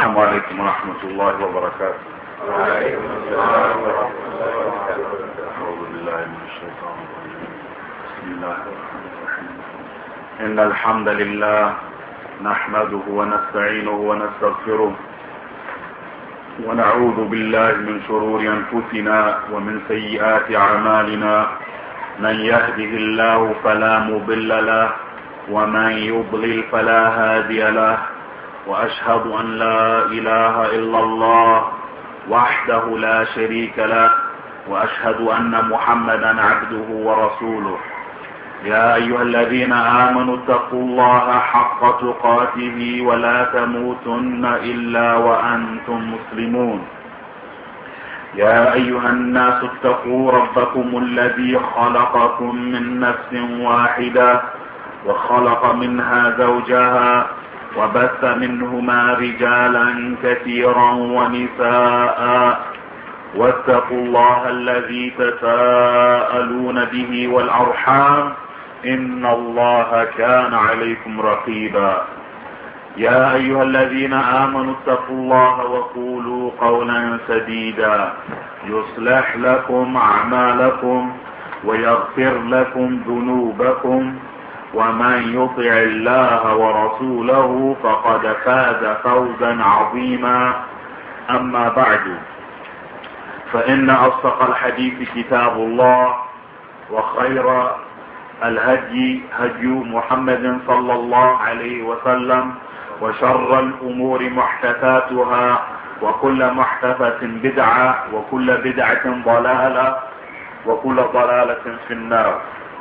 السلام عليكم ورحمة الله وبركاته. وعليكم السلام ورحمة الله وبركاته. أعوذ بالله من الشيطان الرجيم. بسم الله الرحمن الرحيم. إن الحمد لله نحمده ونستعينه ونستغفره ونعوذ بالله من شرور أنفسنا ومن سيئات أعمالنا. من يهده الله فلا مضل له ومن يضلل فلا هادي له. وأشهد أن لا إله إلا الله وحده لا شريك له وأشهد أن محمدا عبده ورسوله. يا أيها الذين آمنوا اتقوا الله حق تقاته ولا تموتن إلا وأنتم مسلمون. يا أيها الناس اتقوا ربكم الذي خلقكم من نفس واحدة وخلق منها زوجها وبث منهما رجالا كثيرا ونساء واتقوا الله الذي تساءلون به والأرحام إن الله كان عليكم رقيبا. يا أيها الذين آمنوا اتقوا الله وقولوا قولا سديدا يصلح لكم أعمالكم ويغفر لكم ذنوبكم ومن يطع الله ورسوله فقد فاز فوزا عظيما. أما بعد، فإن أصدق الحديث كتاب الله وخير الهدي هدي محمد صلى الله عليه وسلم وشر الأمور محدثاتها وكل محدثة بدعة وكل بدعة ضلالة وكل ضلالة في النار.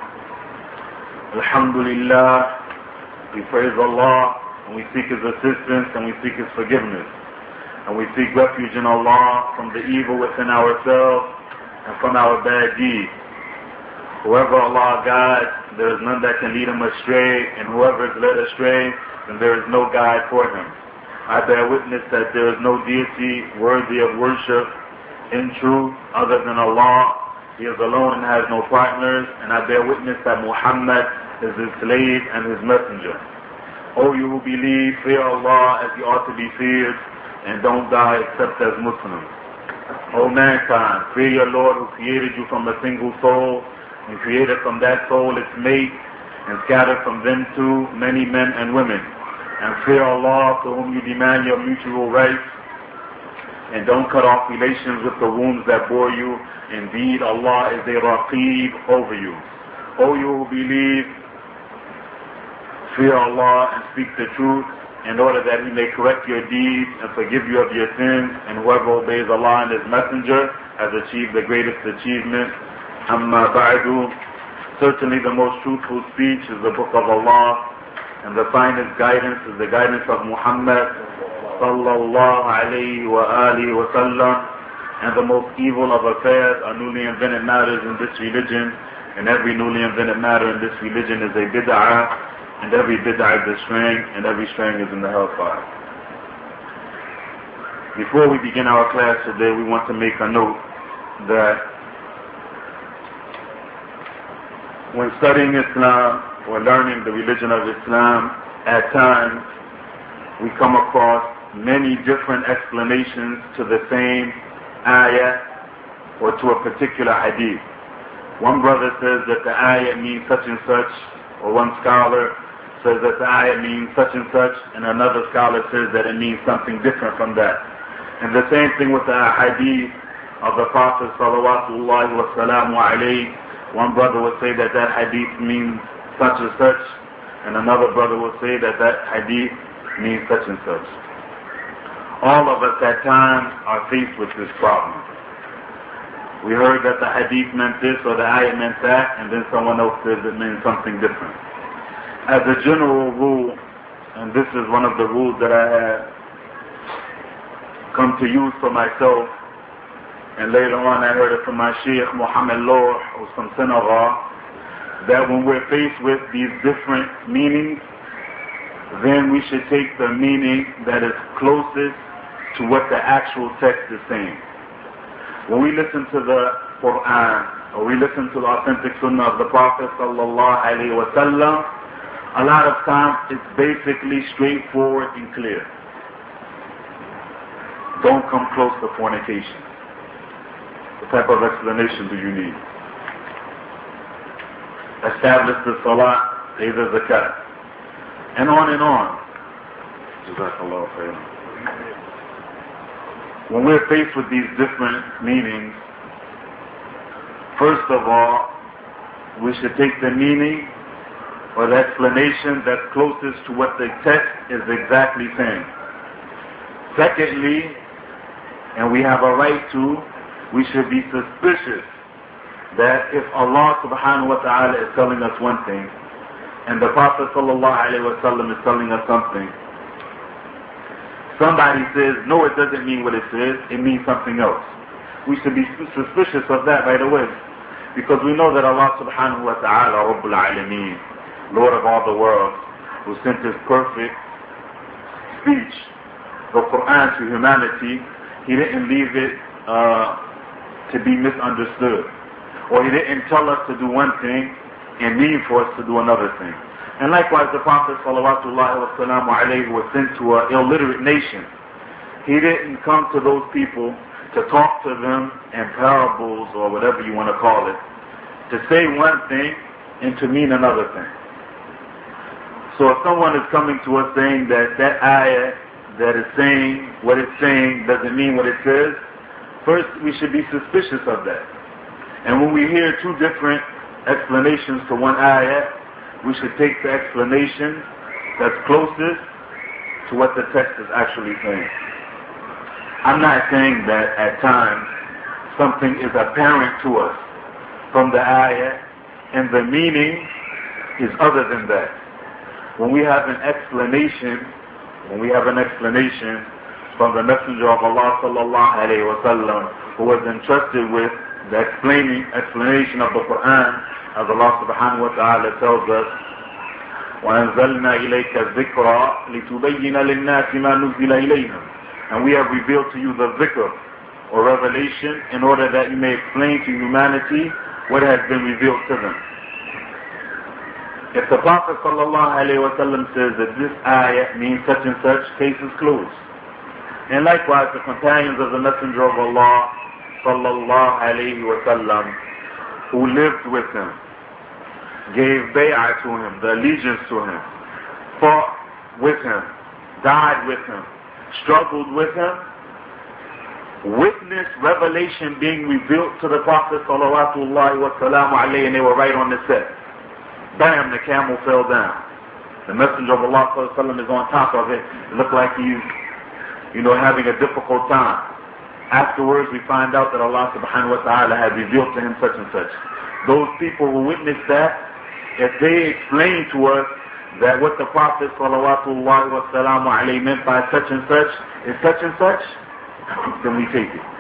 Alhamdulillah, we praise Allah and we seek His assistance and we seek His forgiveness. And we seek refuge in Allah from the evil within ourselves and from our bad deeds. Whoever Allah guides, there is none that can lead him astray, and whoever is led astray, then there is no guide for him. I bear witness that there is no deity worthy of worship in truth other than Allah. He is alone and has no partners, and I bear witness that Muhammad is His slave and His messenger. O you who believe, fear Allah as you ought to be feared, and don't die except as Muslims. O mankind, fear your Lord who created you from a single soul, and created from that soul its mate, and scattered from them too many men and women. And fear Allah to whom you demand your mutual rights, and don't cut off relations with the wombs that bore you. Indeed, Allah is a Raqib over you. O you who believe, fear Allah and speak the truth, in order that He may correct your deeds and forgive you of your sins, and whoever obeys Allah and His Messenger has achieved the greatest achievement. Amma ba'du, certainly the most truthful speech is the Book of Allah, and the finest guidance is the guidance of Muhammad sallallahu alayhi wa alihi wa sallam, and the most evil of affairs are newly invented matters in this religion, and every newly invented matter in this religion is a bid'ah, and every bid'ah is a straying, and every straying is in the hellfire. Before we begin our class today, we want to make a note that when studying Islam or learning the religion of Islam, at times we come across many different explanations to the same ayah or to a particular hadith. One brother says that the ayah means such and such, or one scholar says that the ayah means such and such, and another scholar says that it means something different from that. And the same thing with the hadith of the Prophet sallallahu wa salamu alayhi. One brother would say that that hadith means such and such, and another brother would say that that hadith means such and such. All of us at times are faced with this problem. We heard that the hadith meant this or the ayah meant that, and then someone else says it means something different. As a general rule, and this is one of the rules that I have come to use for myself, and later on I heard it from my Sheikh Muhammad Lor, who's from Senegal, that when we're faced with these different meanings, then we should take the meaning that is closest to what the actual text is saying. When we listen to the Quran, or we listen to the authentic Sunnah of the Prophet sallallahu alaihi wasallam, a lot of times it's basically straightforward and clear. Don't come close to fornication. What type of explanation do you need? Establish the salah, pay the zakat, and on and on. Jazakallah khairan. When we're faced with these different meanings, first of all, we should take the meaning or the explanation that's closest to what the text is exactly saying. Secondly, and we have a right to, we should be suspicious that if Allah subhanahu wa ta'ala is telling us one thing and the Prophet sallallahu alaihi wasallam is telling us something, somebody says, no, it doesn't mean what it says, it means something else. We should be suspicious of that right away, because we know that Allah subhanahu wa ta'ala, Rabbul Alameen, Lord of all the world, who sent His perfect speech, the Quran, to humanity, He didn't leave it to be misunderstood. Or He didn't tell us to do one thing and mean for us to do another thing. And likewise, the Prophet salawatullahi wa salamu alayhi was sent to an illiterate nation. He didn't come to those people to talk to them in parables or whatever you want to call it, to say one thing and to mean another thing. So if someone is coming to us saying that that ayah that is saying what it's saying doesn't mean what it says, first we should be suspicious of that. And when we hear two different explanations to one ayah, we should take the explanation that's closest to what the text is actually saying. I'm not saying that at times something is apparent to us from the ayah and the meaning is other than that. When we have an explanation from the Messenger of Allah sallallahu alayhi wa sallam, who was entrusted with the explanation of the Quran, as Allah subhanahu wa ta'ala tells us, وَأَنزَلْنَا إِلَيْكَ الذِّكْرَ لِتُبَيِّنَ لِلنَّاسِ مَا نُزِّلَ إِلَيْهِمْ. And we have revealed to you the dhikr, or revelation, in order that you may explain to humanity what has been revealed to them. If the Prophet sallallahu alayhi wa sallam says that this ayah means such and such, case is closed. And likewise, the companions of the Messenger of Allah sallallahu alayhi wa sallam, who lived with him, gave bay'ah to him, the allegiance to him, fought with him, died with him, struggled with him, witnessed revelation being revealed to the Prophet sallallahu wa sallam alayhi, and they were right on the set. Bam, the camel fell down. The Messenger of Allah sallallahu alaihi wasallam is on top of it. It looked like he's, having a difficult time. Afterwards, we find out that Allah subhanahu wa ta'ala had revealed to him such and such. Those people who witnessed that, if they explain to us that what the Prophet sallallahu wa sallam alayhi meant by such and such is such and such, then we take it.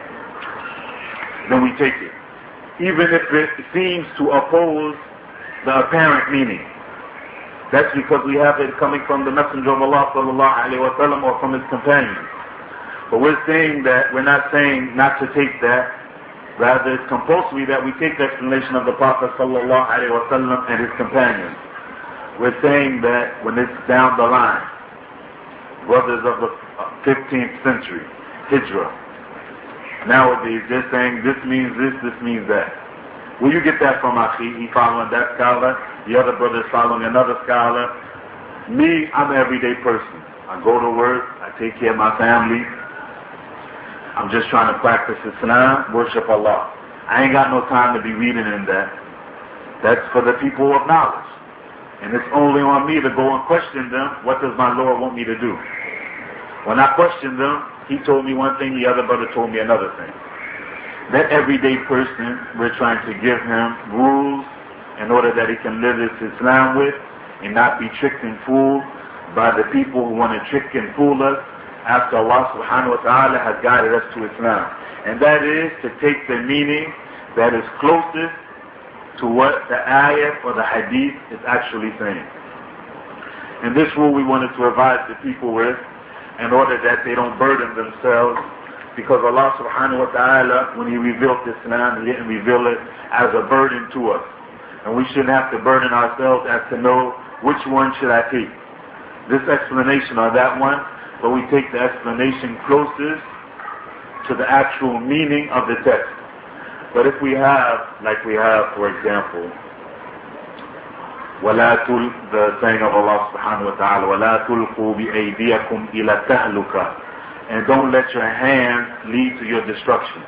Even if it seems to oppose the apparent meaning. That's because we have it coming from the Messenger of Allah sallallahu alayhi wa sallam or from his companions. But we're not saying not to take that. Rather, it's compulsory that we take the explanation of the Prophet sallallahu alayhi wa sallam and his companions. We're saying that when it's down the line, brothers of the 15th century, Hijrah, nowadays they're saying this means this means that. Where you get that from, Akhi? He following that scholar, the other brother is following another scholar. Me, I'm an everyday person. I go to work, I take care of my family. I'm just trying to practice Islam, worship Allah. I ain't got no time to be reading in that. That's for the people of knowledge. And it's only on me to go and question them, what does my Lord want me to do? When I questioned them, he told me one thing, the other brother told me another thing. That everyday person, we're trying to give him rules in order that he can live his Islam with and not be tricked and fooled by the people who want to trick and fool us after Allah subhanahu wa ta'ala has guided us to Islam. And that is to take the meaning that is closest to what the ayah or the hadith is actually saying. And this rule we wanted to advise the people with in order that they don't burden themselves, because Allah subhanahu wa ta'ala, when He revealed Islam, He didn't reveal it as a burden to us. And we shouldn't have to burden ourselves as to know which one should I take, this explanation or that one, but we take the explanation closest to the actual meaning of the text. But if we have, like we have, for example, the saying of Allah subhanahu wa ta'ala, وَلَا تُلْقُوا بِأَيْدِيَكُمْ إِلَى تَهْلُكَ, and don't let your hands lead to your destruction.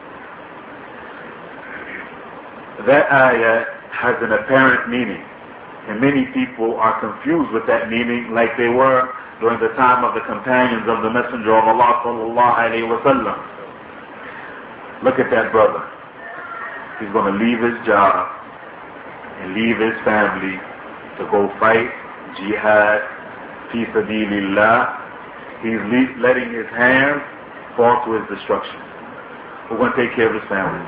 That ayah has an apparent meaning, and many people are confused with that meaning, like they were during the time of the companions of the Messenger of Allah sallallahu alayhi wa sallam. Look at that brother. He's going to leave his job and leave his family to go fight jihad fi sabilillah. He's letting his hands fall to his destruction. Who's going to take care of his family?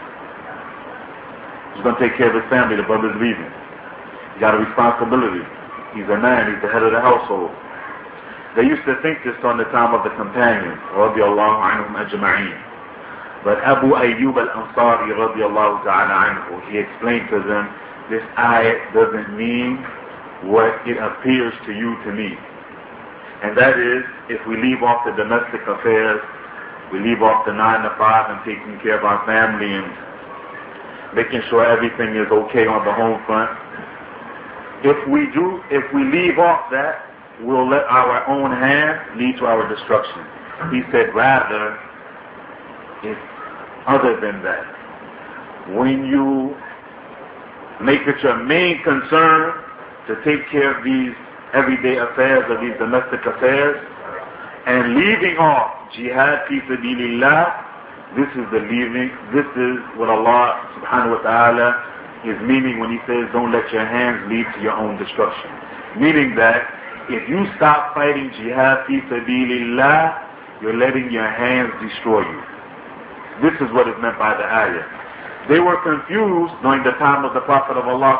Who's going to take care of his family? The brother's leaving. He's got a responsibility. He's a man. He's the head of the household. They used to think this on the time of the companions, radiallahu anhum ajma'een. But Abu Ayyub al-Ansari, radiallahu ta'ala anhu, he explained to them, this ayat doesn't mean what it appears to you to mean. And that is, if we leave off the domestic affairs, we leave off the 9 to 5 and taking care of our family and making sure everything is okay on the home front. If we leave off that, we'll let our own hand lead to our destruction. He said, rather, it's other than that. When you make it your main concern to take care of these everyday affairs or these domestic affairs, and leaving off jihad fi sabilillah, this is what Allah subhanahu wa ta'ala is meaning when he says don't let your hands lead to your own destruction. Meaning that if you stop fighting jihad fi sabilillah, you're letting your hands destroy you. This is what is meant by the ayah. They were confused during the time of the Prophet of Allah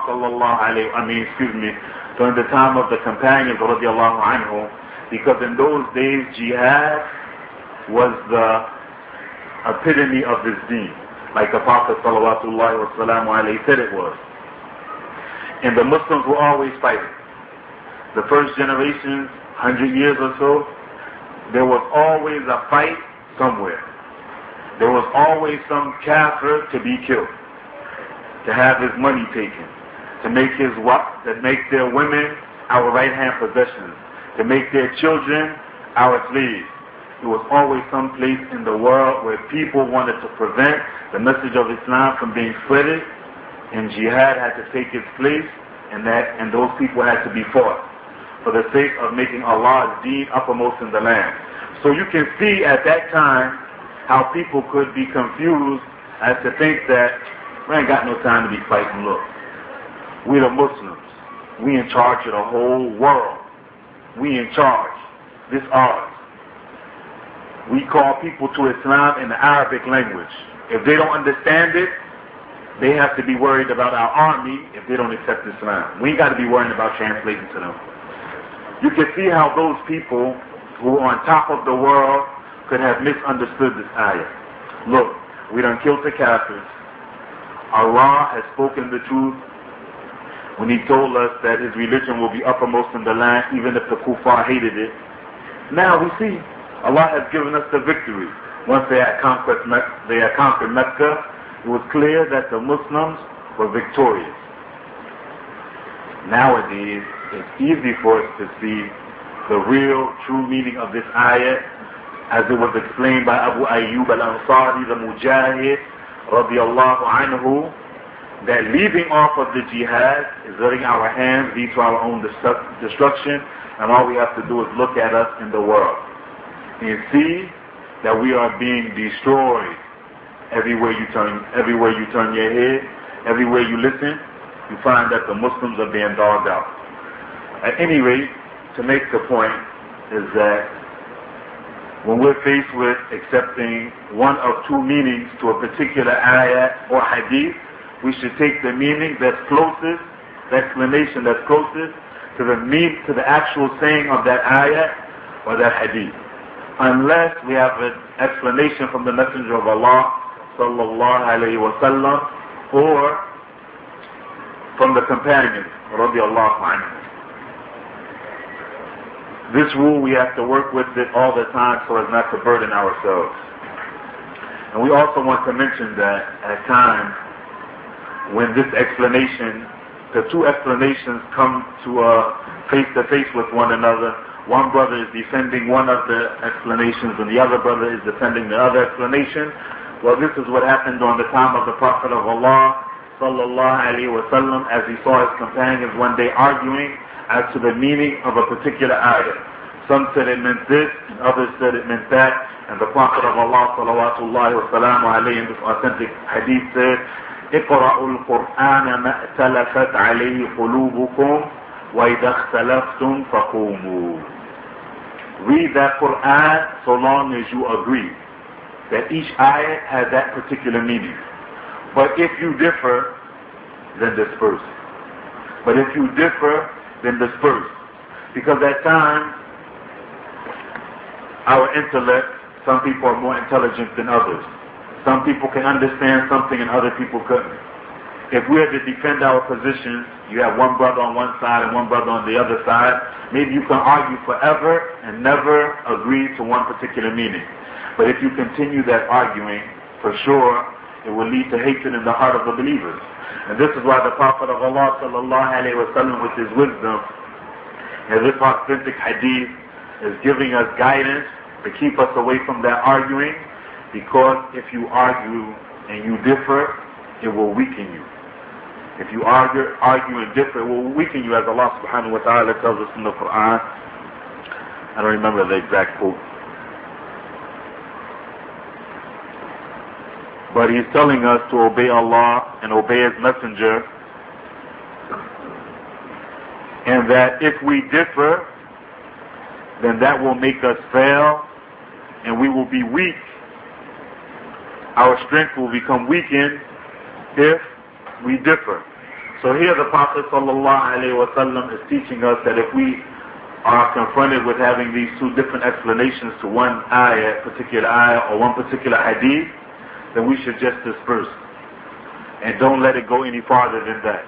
during the time of the companions radiallahu anhu, because in those days jihad was the epitome of this deen, like the Prophet sallallahu alayhi said it was. And the Muslims were always fighting. The first generation, 100 years or so, there was always a fight somewhere. There was always some kafir to be killed, to have his money taken, to make their women our right-hand possessions, to make their children our slaves. There was always some place in the world where people wanted to prevent the message of Islam from being spreaded, and jihad had to take its place, and those people had to be fought for the sake of making Allah's deen uppermost in the land. So you can see at that time how people could be confused as to think that we ain't got no time to be fighting. Look, we the Muslims. We in charge of the whole world. We in charge. This ours. We call people to Islam in the Arabic language. If they don't understand it, they have to be worried about our army if they don't accept Islam. We ain't got to be worrying about translating to them. You can see how those people who are on top of the world could have misunderstood this ayah. Look, we done killed the kafirs. Allah has spoken the truth when he told us that his religion will be uppermost in the land even if the kuffar hated it. Now we see Allah has given us the victory. Once they had conquered Mecca, it was clear that the Muslims were victorious. Nowadays, it's easy for us to see the real, true meaning of this ayah as it was explained by Abu Ayyub al-Ansari, the Mujahid, radiallahu anhu, that leaving off of the jihad is letting our hands lead to our own destruction, and all we have to do is look at us in the world and see that we are being destroyed. Everywhere you turn your head, everywhere you listen, you find that the Muslims are being dogged out. At any rate, to make the point is that when we're faced with accepting one of two meanings to a particular ayah or hadith, we should take the meaning that's closest, the explanation that's closest to the actual saying of that ayah or that hadith. Unless we have an explanation from the Messenger of Allah sallallahu alayhi wa sallam or from the companions radiallahu anhu. This rule we have to work with it all the time so as not to burden ourselves. And we also want to mention that at times when this explanation, the two explanations come to face-to-face with one another, one brother is defending one of the explanations and the other brother is defending the other explanation. Well, this is what happened on the time of the Prophet of Allah sallallahu alaihi wasallam, as he saw his companions one day arguing as to the meaning of a particular ayah. Some said it meant this, and others said it meant that, and the Prophet of Allah sallallahu alaihi in this authentic hadith said, اقرأوا القرآن ما ائتلفت عليه قلوبكم وإذا اختلفتم فقوموا. Read that Quran so long as you agree that each ayat has that particular meaning. But if you differ, then disperse. But if you differ, then disperse. Because at times, our intellect, some people are more intelligent than others. Some people can understand something and other people couldn't. If we are to defend our position, you have one brother on one side and one brother on the other side, maybe you can argue forever and never agree to one particular meaning. But if you continue that arguing, for sure, it will lead to hatred in the heart of the believers. And this is why the Prophet of Allah sallallahu alaihi wasallam, with his wisdom, and this authentic hadith, is giving us guidance to keep us away from that arguing, because if you argue and you differ, it will weaken you. If you argue and differ, it will weaken you, as Allah subhanahu wa ta'ala tells us in the Quran. I don't remember the exact quote. But He's telling us to obey Allah and obey His Messenger, and that if we differ, then that will make us fail and we will be weak. Our strength will become weakened if we differ. So here the Prophet ﷺ is teaching us that if we are confronted with having these two different explanations to one ayah, particular ayah, or one particular hadith, then we should just disperse and don't let it go any farther than that.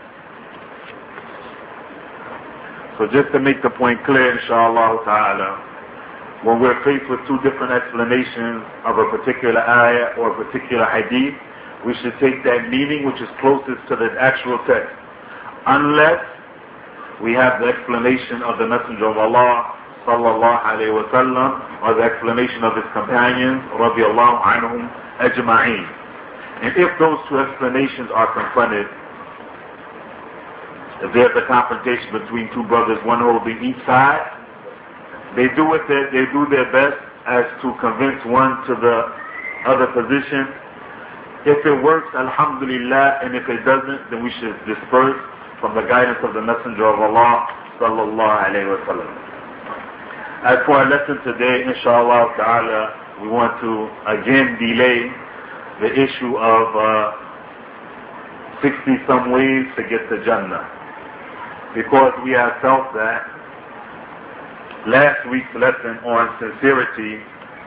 So just to make the point clear, inshallah ta'ala, when we're faced with two different explanations of a particular ayah or a particular hadith, we should take that meaning which is closest to the actual text, unless we have the explanation of the Messenger of Allah sallallahu alaihi wasallam, or the explanation of his companions radiyallahu anhum ajma'een. And if those two explanations are confronted, if there's a confrontation between two brothers, one holding each side, they do their best as to convince one to the other position. If it works, alhamdulillah, and if it doesn't, then we should disperse from the guidance of the Messenger of Allah sallallahu alaihi wasallam. As for our lesson today, inshallah ta'ala, we want to again delay the issue of 60 some ways to get to Jannah, because we have felt that last week's lesson on sincerity,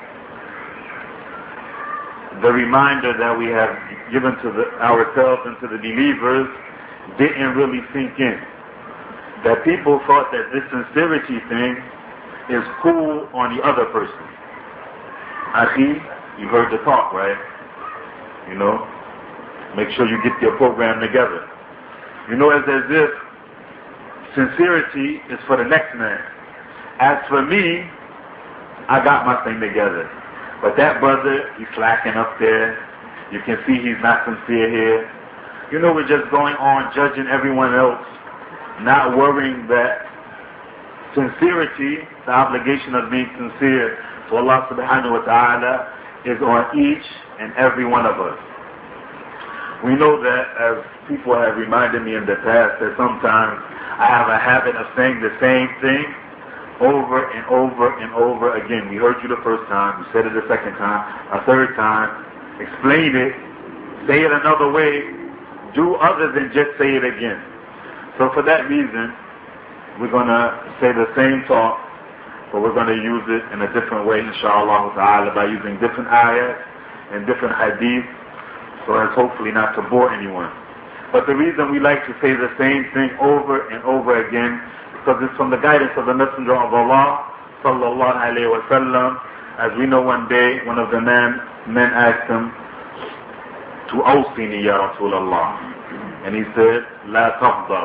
the reminder that we have given to ourselves and to the believers, didn't really sink in. That people thought that this sincerity thing is cool on the other person. Akhi, you heard the talk, right? You know, make sure you get your program together. You know, it's as if sincerity is for the next man. As for me, I got my thing together. But that brother, he's slacking up there. You can see he's not sincere here. You know, we're just going on judging everyone else, not worrying that sincerity, the obligation of being sincere to Allah subhanahu wa ta'ala, is on each and every one of us. We know that, as people have reminded me in the past, that sometimes I have a habit of saying the same thing over and over and over again. We heard you the first time, you said it the second time, a third time. Explain it, say it another way, do other than just say it again. So for that reason, we're going to say the same talk, but we're going to use it in a different way, inshallah ta'ala, by using different ayahs and different hadith, so as hopefully not to bore anyone. But the reason we like to say the same thing over and over again, because it's from the guidance of the Messenger of Allah sallallahu alaihi wasallam. As we know, one day one of the men asked him, أوصني يا رسول الله. And he said, لا تغضب.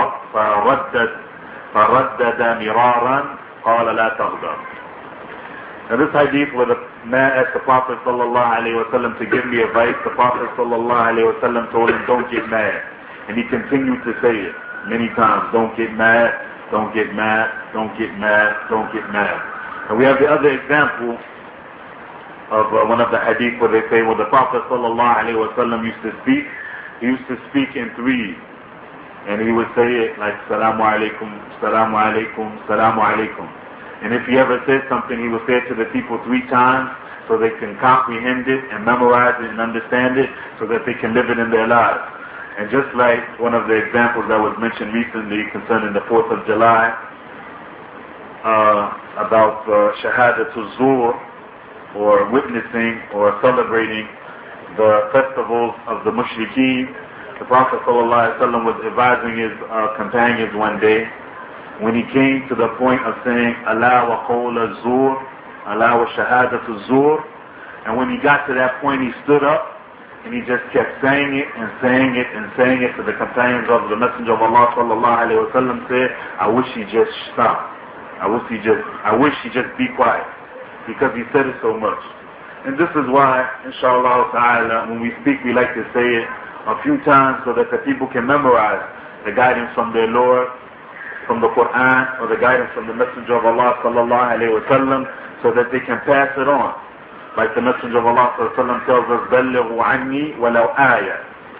فردد مرارا قال لا تغضب. Now this hadith where the man asked the Prophet ﷺ to give me advice, the Prophet ﷺ told him, don't get mad. And he continued to say it many times, don't get mad, don't get mad, don't get mad, don't get mad. And we have the other example of one of the hadith where they say, well, the Prophet ﷺ used to speak, he used to speak in threes. And he would say it like, Salamu alaikum, Salamu alaikum, Salamu alaikum. And if he ever said something, he would say it to the people 3 times so they can comprehend it and memorize it and understand it so that they can live it in their lives. And just like one of the examples that was mentioned recently concerning the 4th of July, about Shahadatul Zur, or witnessing or celebrating the festivals of the Mushrikeen, the Prophet ﷺ was advising his companions one day when he came to the point of saying, Allah wa qawla zur, Allah wa shahadatu zur. And when he got to that point, he stood up and he just kept saying it and saying it and saying it to the companions of the Messenger of Allah ﷺ said, I wish he just stopped. I wish he just be quiet, because he said it so much. And this is why, inshallah ta'ala, when we speak, we like to say it a few times so that the people can memorize the guidance from their Lord, from the Quran, or the guidance from the Messenger of Allah sallallahu alayhi wa sallam, so that they can pass it on. Like the Messenger of Allah sallallahu alayhi wa sallam tells us, بَلِّغُوا عَنِّي وَلَوْ آيَةً.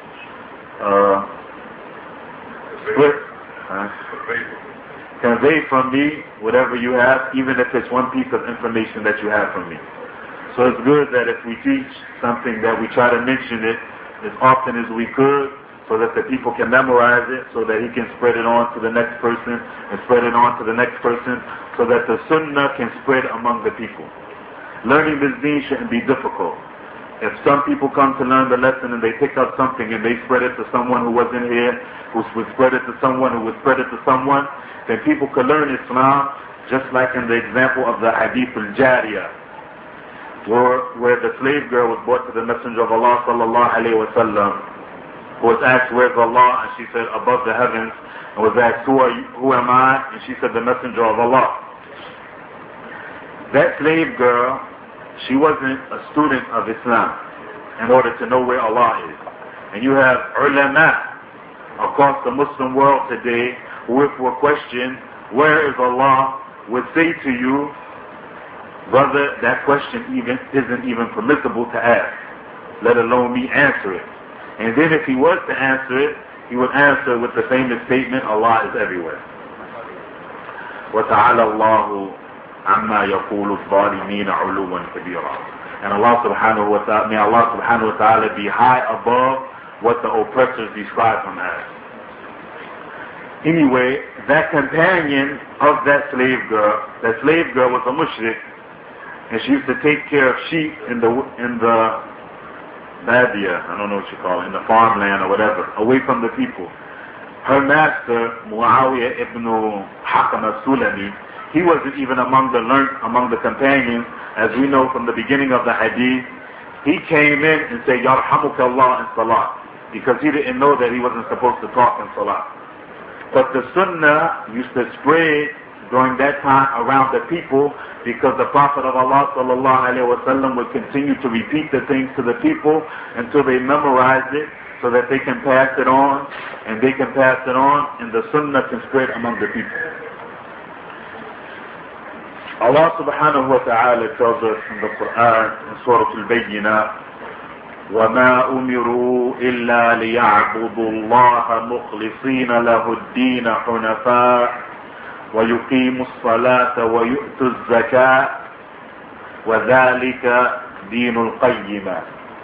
Convey from me whatever you have, even if it's one piece of information that you have from me. So it's good that if we teach something that we try to mention it as often as we could, so that the people can memorize it, so that he can spread it on to the next person, and spread it on to the next person, so that the sunnah can spread among the people. Learning this deen shouldn't be difficult. If some people come to learn the lesson and they pick up something and they spread it to someone who wasn't here, who would spread it to someone, who would spread it to someone, then people could learn Islam, just like in the example of the Hadith al-Jariyah, where the slave girl was brought to the Messenger of Allah sallallahu alayhi wa sallam, was asked, where's Allah? And she said, above the heavens. And was asked, who am I? And she said, the Messenger of Allah. That slave girl, she wasn't a student of Islam in order to know where Allah is. And you have ulama across the Muslim world today who, if we're questioned, where is Allah, would say to you, brother, that question isn't even permissible to ask, let alone me answer it. And then if he was to answer it, he would answer with the famous statement, Allah is everywhere. وَتَعَالَى اللَّهُ عَمَّا يَقُولُ الظَّالِمِينَ عُلُوًّا كَبِيرًا. And Allah subhanahu wa ta'ala, may Allah subhanahu wa ta'ala be high above what the oppressors describe him as. Anyway, that companion of that slave girl was a mushrik, and she used to take care of sheep in the Badia, I don't know what you call it, in the farmland or whatever, away from the people. Her master, Muawiyah ibn Hakam al-Sulami, he wasn't even among the companions, as we know from the beginning of the hadith. He came in and said, Yarhamukallah in Salah, because he didn't know that he wasn't supposed to talk in Salah. But the Sunnah used to spread during that time around the people, because the Prophet of Allah sallallahu alaihi wasallam would continue to repeat the things to the people until they memorized it, so that they can pass it on, and they can pass it on, and the Sunnah can spread among the people. Allah subhanahu wa ta'ala tells us in the Quran, in Surah Al-Bayyinah, وَمَا أُمِرُوا إِلَّا لِيَعْبُدُوا اللَّهَ مُخْلِصِينَ لَهُ الدِّينَ حُنَفَاءَ وَيُقِيمُوا الصَّلَاةَ وَيُؤْتُوا الزَّكَاةَ وَذَلِكَ دِينُ الْقَيِّمَةِ.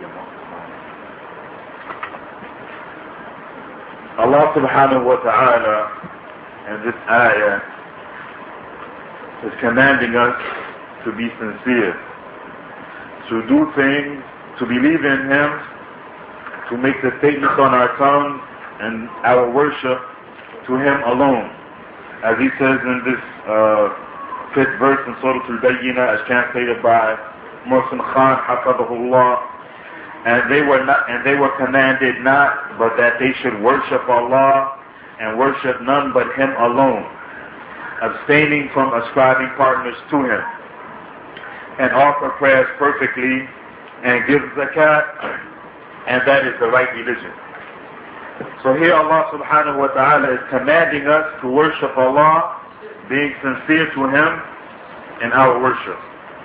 Allah subhanahu wa ta'ala in this ayah is commanding us to be sincere, to do things, to believe in Him, to make the statements on our tongue and our worship to Him alone. As He says in this fifth verse in Surah Al-Bayyinah, as translated by Mohsin Khan, Hafadahullah, And they were commanded not, but that they should worship Allah and worship none but Him alone, abstaining from ascribing partners to Him, and offer prayers perfectly, and give zakat, and that is the right religion. So here Allah subhanahu wa ta'ala is commanding us to worship Allah, being sincere to Him in our worship.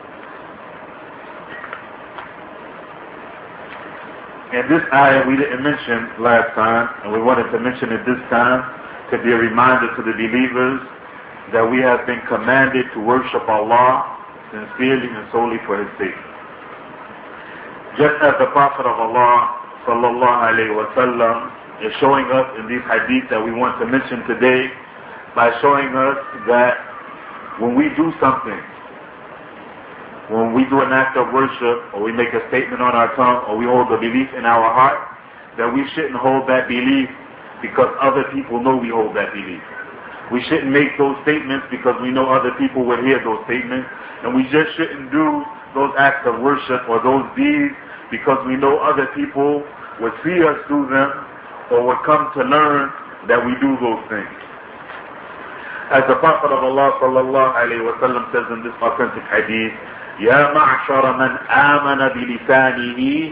And this ayah we didn't mention last time, and we wanted to mention it this time to be a reminder to the believers that we have been commanded to worship Allah sincerely and solely for His sake. Just as the Prophet of Allah sallallahu alaihi wasallam is showing us in these hadith that we want to mention today, by showing us that when we do something, when we do an act of worship, or we make a statement on our tongue, or we hold a belief in our heart, that we shouldn't hold that belief because other people know we hold that belief. We shouldn't make those statements because we know other people will hear those statements, and we just shouldn't do those acts of worship or those deeds because we know other people would see us do them or would come to learn that we do those things. As the Prophet of Allah sallallahu alayhi wa sallam says in this authentic hadith, يا معشر من آمن بلسانه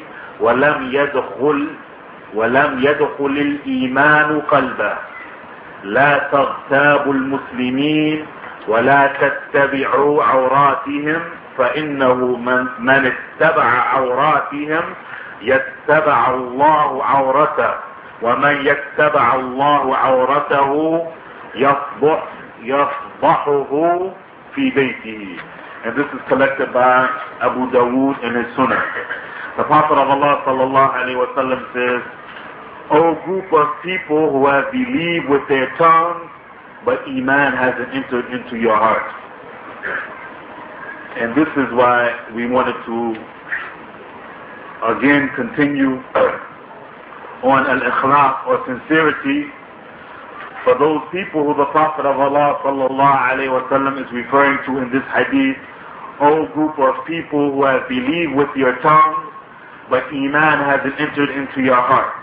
ولم يدخل الإيمان قلبه لا تغتابوا المسلمين ولا تتبعوا عوراتهم فإنه من اتبع عوراتهم يتبع الله عورته ومن يتبع الله عورته يفضحه في بيته. And this is collected by Abu Dawood in his Sunnah. The Prophet of Allah sallallahu alaihi wasallam says, O group of people who have believed with their tongues, but Iman hasn't entered into your heart. And this is why we wanted to again continue on al-ikhlas or sincerity for those people who the Prophet of Allah sallallahu alaihi wasallam is referring to in this hadith. O group of people who have believed with your tongue, but Iman hasn't entered into your heart.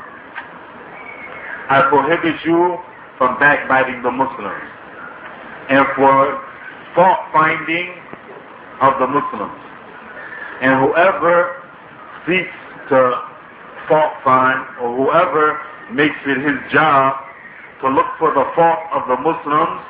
I prohibit you from backbiting the Muslims and for fault finding of the Muslims. And whoever seeks to fault find, or whoever makes it his job to look for the fault of the Muslims,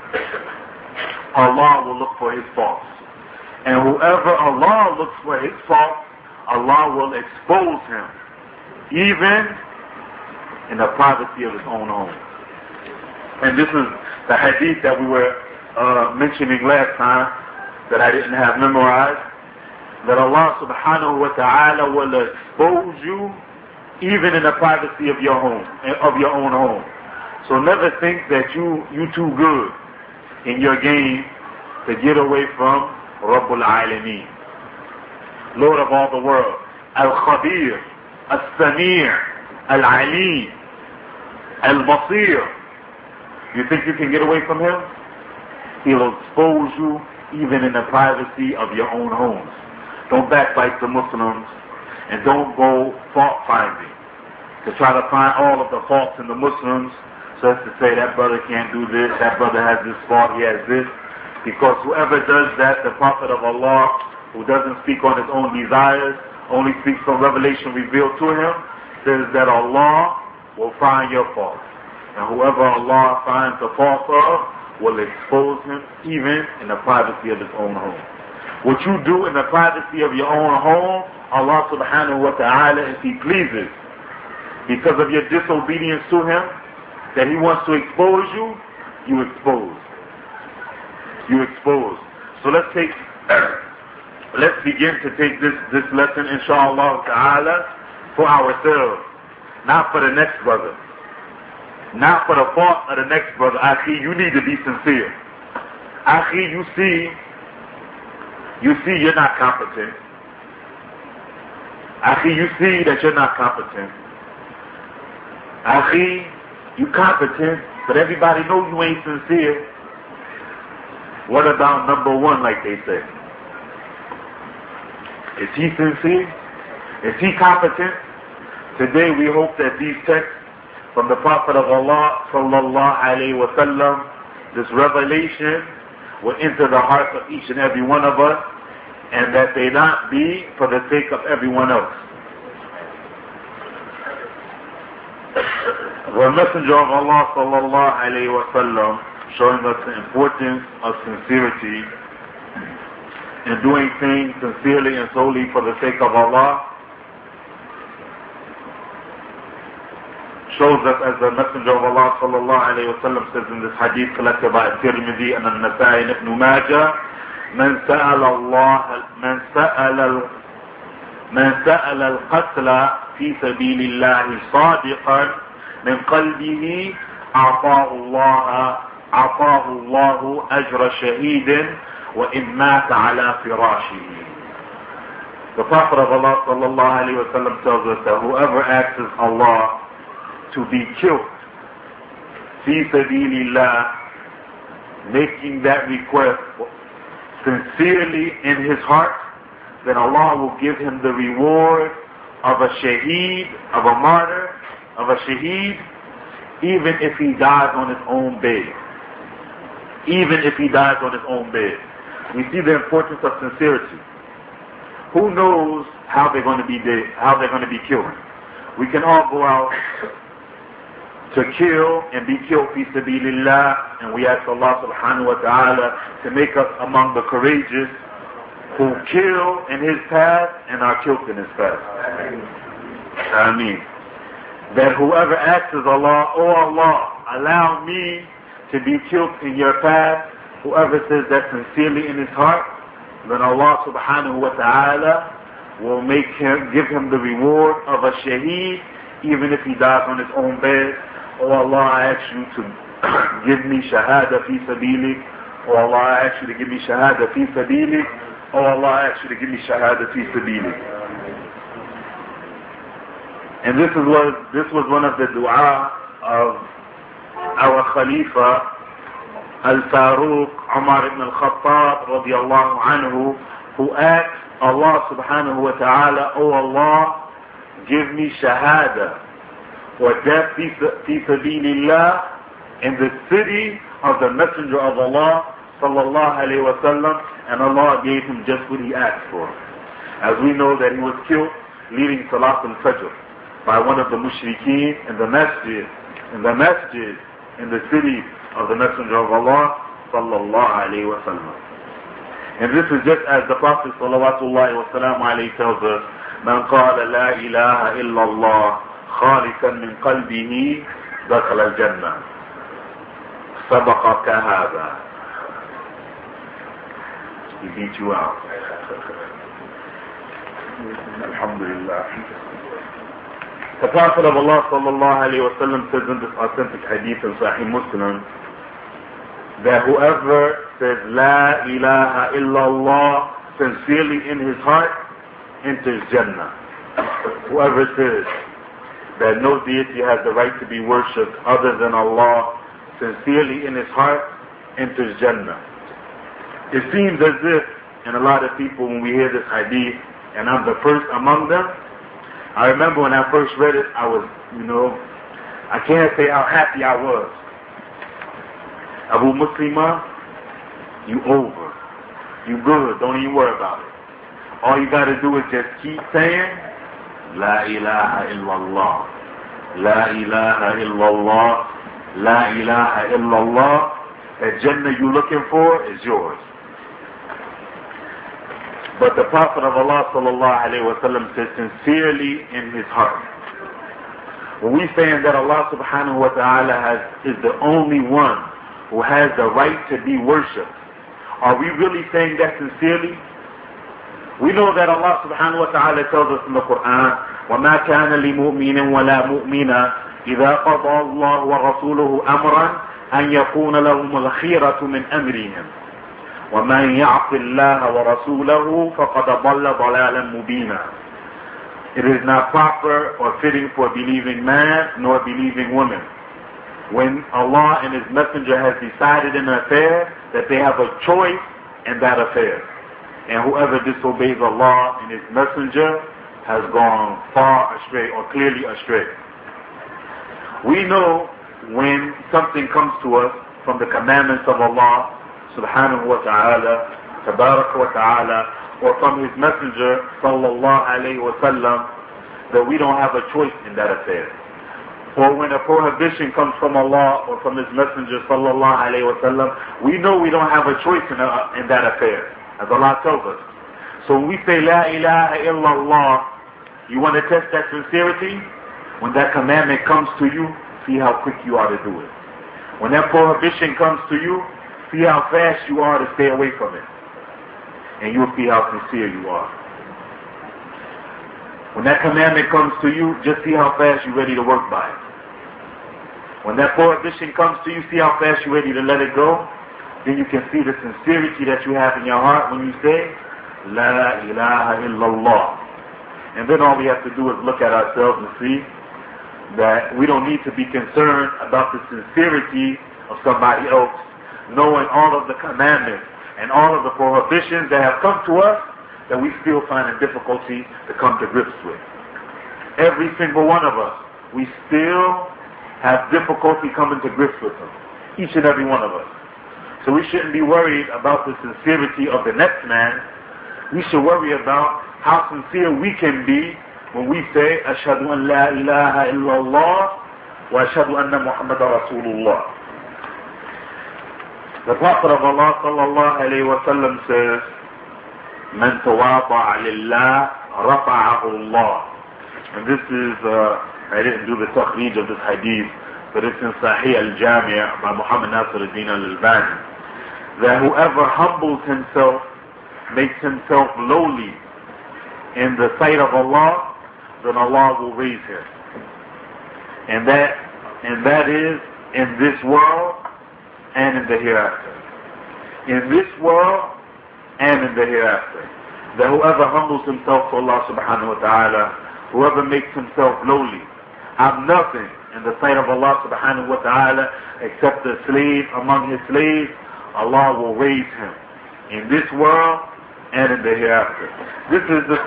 Allah will look for his faults. And whoever Allah looks for his faults, Allah will expose him, even in the privacy of his own home. And this is the hadith that we were mentioning last time, that I didn't have memorized, that Allah subhanahu wa ta'ala will expose you even in the privacy of your home, of your own home. So never think that you too good in your game to get away from Rabbul Alameen, Lord of all the world, Al-Khabir, Al-Samir, Al-Alim, Al-Basir. You think you can get away from him? He'll expose you even in the privacy of your own homes. Don't backbite the Muslims, and don't go fault finding to try to find all of the faults in the Muslims, so as to say that brother can't do this, that brother has this fault, he has this. Because whoever does that, the Prophet of Allah, who doesn't speak on his own desires, only speaks from revelation revealed to him, says that Allah will find your faults. And whoever Allah finds the fault of will expose him even in the privacy of his own home. What you do in the privacy of your own home, Allah subhanahu wa ta'ala, if He pleases, because of your disobedience to Him, that He wants to expose you, you expose. You expose. So let's begin to take this lesson, inshallah ta'ala, for ourselves, not for the next brother, not for the fault of the next brother. Akhi, you need to be sincere. Akhi, you see you're not competent. Akhi, you see that you're not competent. Akhi, you competent, but everybody knows you ain't sincere. What about number one, like they say? Is he sincere? Is he competent? Today we hope that these texts from the Prophet of Allah sallallahu alaihi wasallam, this revelation, will enter the hearts of each and every one of us, and that they not be for the sake of everyone else. The Messenger of Allah sallallahu alaihi wasallam, showing us the importance of sincerity and doing things sincerely and solely for the sake of Allah, shows us, as the Messenger of Allah sallallahu alayhi wa sallam says in this hadith collected by Tirmidhi and An-Nasa'i and Ibn Majah, من سأل القتل في سبيل الله صادقا من قلبه أعطاه الله أجر شهيد وإن مات على فراشه. The Prophet of Allah sallallahu alayhi wa sallam tells us that whoever asks Allah to be killed fi sabilillah, making that request sincerely in his heart, then Allah will give him the reward of a shaheed, of a martyr, of a shaheed, even if he dies on his own bed. Even if he dies on his own bed. We see the importance of sincerity. Who knows how they're going to be dead, how they're going to be killed? We can all go out to kill and be killed fi sabilillah, and we ask Allah subhanahu wa ta'ala to make us among the courageous who kill in his path and are killed in his path. Ameen. That whoever asks Allah, oh Allah, allow me to be killed in your path, whoever says that sincerely in his heart, then Allah subhanahu wa ta'ala will give him the reward of a shaheed, even if he dies on his own bed. Oh Allah, I ask you to give me shahada fi sabili. Oh Allah, I ask you to give me shahada fi sabili. Oh Allah, I ask you to give me shahada fi sabili. And this was one of the dua of our Khalifa Al-Faruq Umar ibn al-Khattab radiyallahu anhu, who asked Allah subhanahu wa ta'ala, oh Allah, give me shahada or death fi sabilillah in the city of the Messenger of Allah sallallahu alayhi wa sallam, and Allah gave him just what he asked for. As we know that he was killed leading Salat al-Fajr by one of the mushrikeen in the masjid in the city of the Messenger of Allah sallallahu alayhi wa sallam. And this is just as the Prophet sallallahu wa sallam alayhi tells us, من قال لا إله إلا الله خالصا من قلبه دخل الجنة سبقك هذا. He beat you out. Alhamdulillah. The Prophet of Allah sallallahu alayhi wa sallam says in this authentic hadith in Sahih Muslim that whoever says La ilaha illallah sincerely in his heart enters Jannah. Whoever says that no deity has the right to be worshipped other than Allah sincerely in his heart enters Jannah. It seems as if, and a lot of people when we hear this hadith, and I'm the first among them, I remember when I first read it, I was, I can't say how happy I was. Abu Muslima, you over. You good. Don't even worry about it. All you got to do is just keep saying, La ilaha illallah. La ilaha illallah. La ilaha illallah. That Jannah you're looking for is yours. But the Prophet of Allah sallallahu alayhi wa sallam says sincerely in his heart. When we saying that Allah subhanahu wa ta'ala is the only one who has the right to be worshipped, are we really saying that sincerely? We know that Allah subhanahu wa ta'ala tells us in the Quran, وَمَا كَانَ لِمُؤْمِنٍ وَلَا مُؤْمِنَةٍ إِذَا قَضَى اللَّهُ وَرَسُولُهُ أَمْرًا أَنْ يَكُونَ لَهُمُ الْخِيرَةُ مِنْ أَمْرِهِمْ وَمَنْ يَعْصِ اللَّهَ وَرَسُولَهُ فَقَدْ ضَلَّ ضَلَالًا مُبِينًا. It is not proper or fitting for a believing man nor a believing woman, when Allah and His Messenger has decided in an affair, that they have a choice in that affair. And whoever disobeys Allah and His Messenger, has gone far astray or clearly astray. We know when something comes to us from the commandments of Allah subhanahu wa ta'ala, tabarak wa ta'ala, or from His Messenger sallallahu alayhi wa sallam, that we don't have a choice in that affair. Or when a prohibition comes from Allah or from His Messenger sallallahu alayhi wa sallam, we know we don't have a choice in that affair, as Allah tells us. So when we say La ilaha illallah, you want to test that sincerity? When that commandment comes to you, see how quick you are to do it. When that prohibition comes to you, see how fast you are to stay away from it. And you'll see how sincere you are. When that commandment comes to you, just see how fast you're ready to work by it. When that prohibition comes to you, see how fast you're ready to let it go. Then you can see the sincerity that you have in your heart when you say, La ilaha illallah. And then all we have to do is look at ourselves and see that we don't need to be concerned about the sincerity of somebody else, knowing all of the commandments and all of the prohibitions that have come to us that we still find a difficulty to come to grips with. Every single one of us, we still have difficulty coming to grips with them. Each and every one of us. So we shouldn't be worried about the sincerity of the next man. We should worry about how sincere we can be when we say, Ashhadu an la ilaha illallah wa ashhadu anna Muhammadan Rasulullah. The Prophet of Allah sallallahu alayhi wa sallam says, Man tawada'a lillah rafa'ahu Allah. And this is, I didn't do the takhrij of this hadith, but it's in Sahih al-Jami' by Muhammad Nasiruddin al-Albani. That whoever humbles himself, makes himself lowly in the sight of Allah, then Allah will raise him. And that is in this world and in the hereafter. In this world and in the hereafter. That whoever humbles himself to Allah subhanahu wa ta'ala, whoever makes himself lowly, have nothing in the sight of Allah subhanahu wa ta'ala except a slave among his slaves, Allah will raise him in this world and in the hereafter. This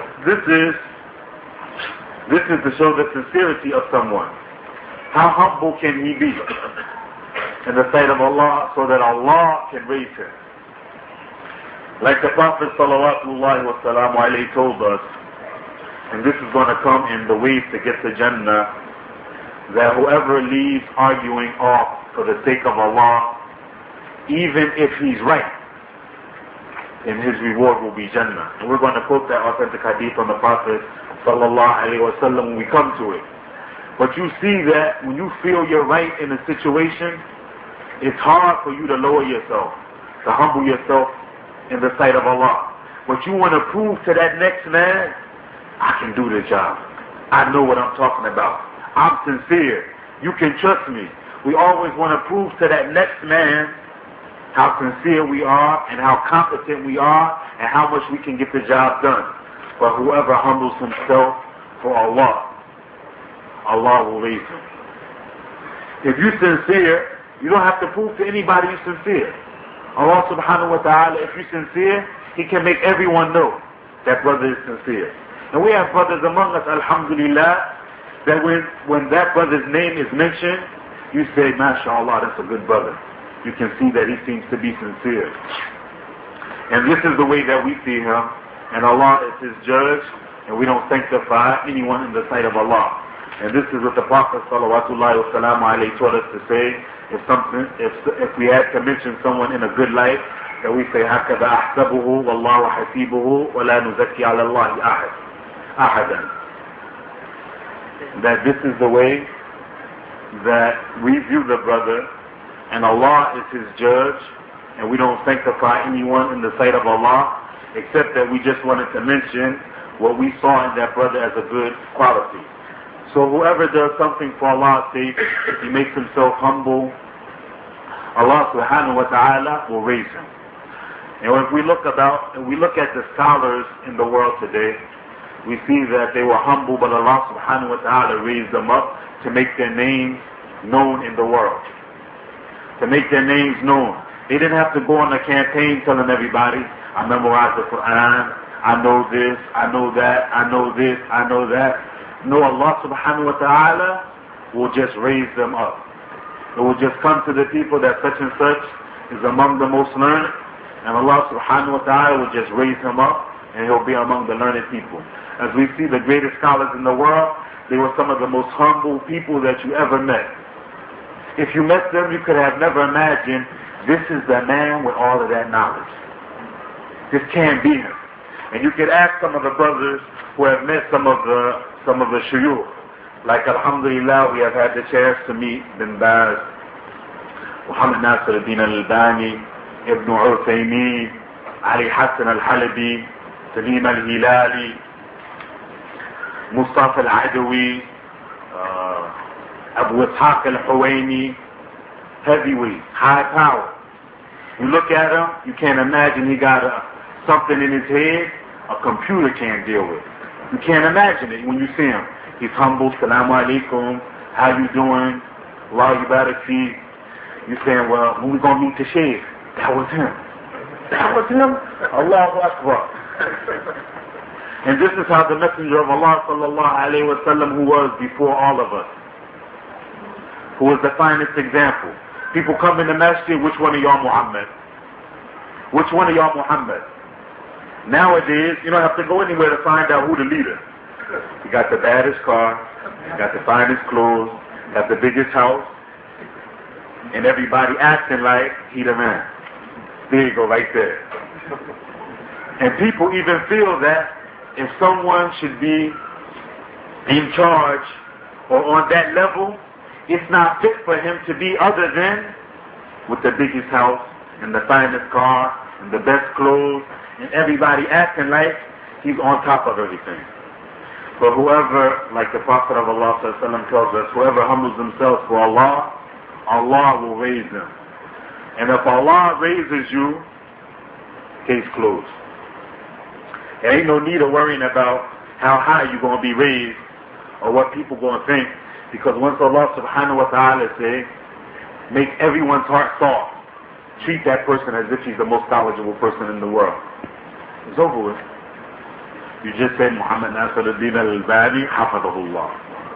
is to show the sincerity of someone. How humble can he be in the sight of Allah so that Allah can raise him? Like the Prophet sallallahu wa sallam alayhi told us, and this is going to come in the ways to get to Jannah, that whoever leaves arguing off for the sake of Allah, even if he's right, then his reward will be Jannah. And we're going to quote that authentic hadith from the Prophet sallallahu alayhi wa sallam when we come to it. But you see that when you feel you're right in a situation, it's hard for you to lower yourself, to humble yourself in the sight of Allah. But you want to prove to that next man, I can do the job. I know what I'm talking about. I'm sincere. You can trust me. We always want to prove to that next man how sincere we are and how competent we are and how much we can get the job done. But whoever humbles himself for Allah, Allah will raise him. If you're sincere, you don't have to prove to anybody you're sincere. Allah subhanahu wa ta'ala, if you're sincere, He can make everyone know that brother is sincere. And we have brothers among us, alhamdulillah, that when that brother's name is mentioned, you say, MashaAllah, that's a good brother. You can see that he seems to be sincere. And this is the way that we see him. And Allah is His judge, and we don't sanctify anyone in the sight of Allah. And this is what the Prophet sallallahu alayhi taught us to say. If we had to mention someone in a good light, that we say, هَكَذَا أَحْسَبُهُ وَاللَّهُ حَسِيبُهُ وَلَا نُزَكِّي عَلَى اللَّهِ أَحَدًا. That this is the way that we view the brother, and Allah is his judge, and we don't sanctify anyone in the sight of Allah, except that we just wanted to mention what we saw in that brother as a good quality. So whoever does something for Allah's sake, he makes himself humble, Allah subhanahu wa ta'ala will raise him. And if we look at the scholars in the world today, we see that they were humble, but Allah subhanahu wa ta'ala raised them up to make their names known in the world. To make their names known. They didn't have to go on a campaign telling everybody, I memorized the Quran, I know this, I know that, I know this, I know that. No, Allah subhanahu wa ta'ala will just raise them up. It will just come to the people that such and such is among the most learned, and Allah subhanahu wa ta'ala will just raise him up, and he'll be among the learned people. As we see the greatest scholars in the world, they were some of the most humble people that you ever met. If you met them, you could have never imagined this is the man with all of that knowledge. This can't be him. And you could ask some of the brothers who have met some of the shuyukh. Like alhamdulillah, we have had the chance to meet Bin Baz, Muhammad Nasir al-Din al-Albani, Ibn Uthaymeen, Ali Hassan al-Halabi, Salim al-Hilali, Mustafa al-Adawi, Abu Ishaq al-Huwaini, heavyweight, high power. You look at him, you can't imagine he got something in his head a computer can't deal with. You can't imagine it when you see him. He's humble, salamu alaikum, how you doing? Allah you better see. You saying, well, when we gonna meet the Shaykh? That was him. That was him? Allahu Akbar. And this is how the Messenger of Allah sallallahu alayhi wa sallam, who was before all of us, who was the finest example. People come in the masjid, which one of y'all Muhammad? Which one of y'all Muhammad? Nowadays, you don't have to go anywhere to find out who the leader. You got the baddest car, you got the finest clothes, you got the biggest house, and everybody acting like he the man. There you go, right there. And people even feel that if someone should be in charge or on that level, it's not fit for him to be other than with the biggest house and the finest car and the best clothes and everybody acting like he's on top of everything. But whoever, like the Prophet of Allah tells us, whoever humbles themselves for Allah, Allah will raise them. And if Allah raises you, case closed. There ain't no need of worrying about how high you're going to be raised or what people going to think. Because once Allah subhanahu wa ta'ala says, make everyone's heart soft, treat that person as if he's the most knowledgeable person in the world. It's over with. You just said Muhammad Nasir al-Din al-Albani, hafadahullah.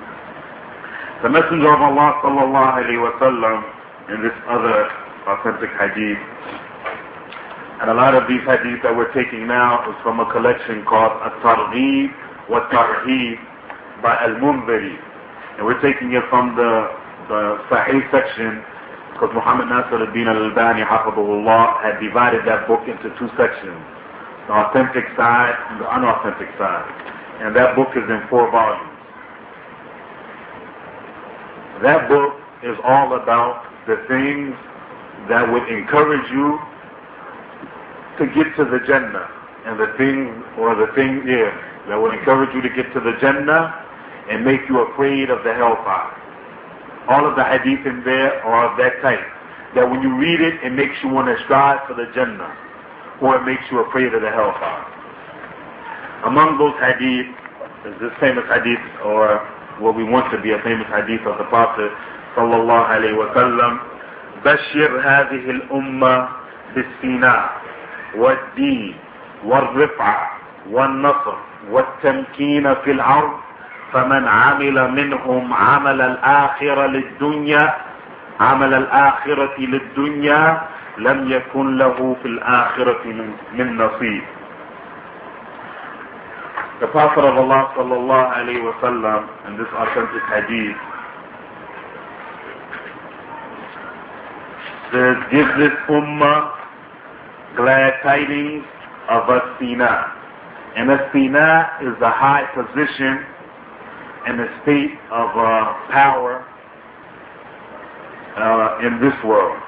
The Messenger of Allah sallallahu alayhi wa sallam, in this other authentic hadith, and a lot of these hadiths that we're taking now is from a collection called At-Targhib wa Tarhib by Al-Munziri. And we're taking it from the Sahih section because Muhammad Nasir al-Din al-Albani, hafadahullah, had divided that book into two sections. The authentic side and the unauthentic side. And that book is in 4 volumes. That book is all about the things that would encourage you to get to the Jannah. And the things that would encourage you to get to the Jannah and make you afraid of the hellfire. All of the hadith in there are of that type. That when you read it, it makes you want to strive for the Jannah. Or it makes you afraid of the hellfire. Among those hadith is this famous hadith, or what we want to be a famous hadith of the Prophet sallallahu alayhi wa sallam. بشر هذه الأمة بالسيناء والدين والرفعة والنصر والتمكين في الأرض فمن عمل منهم عمل الآخرة للدنيا لم يكن له في الآخرة من نصيب. The Prophet of Allah sallallahu alayhi wa sallam in this authentic hadith says, give this ummah glad tidings of as-sina. And as-sina is the high position and the state of power in this world.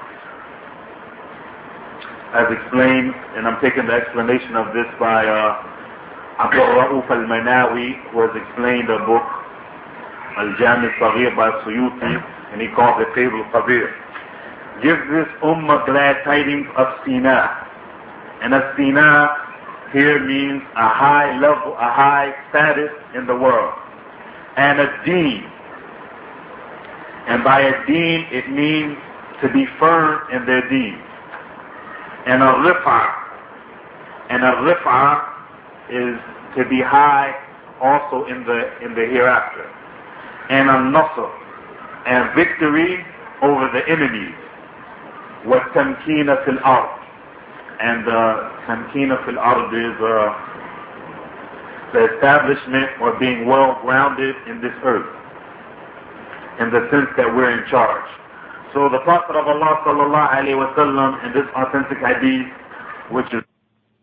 As explained, and I'm taking the explanation of this by Abdul Rauf al-Manawi, who has explained a book, Al-Jami al-Saghir by Suyuti, and he called it Table Kabir. Give this ummah glad tidings of Sina. And as-Sina here means a high level, a high status in the world. And a deen. And by a deen, it means to be firm in their deen. And a rif'ah. And a rif'ah is to be high also in the hereafter. And al-nasr, and victory over the enemies. وَالتَّمْكِينَ فِي الْأَرْضِ, and tamkina fil ard is the establishment or being well grounded in this earth, in the sense that we're in charge. So the Prophet of Allah sallallahu alaihi wasallam in this authentic hadith, which is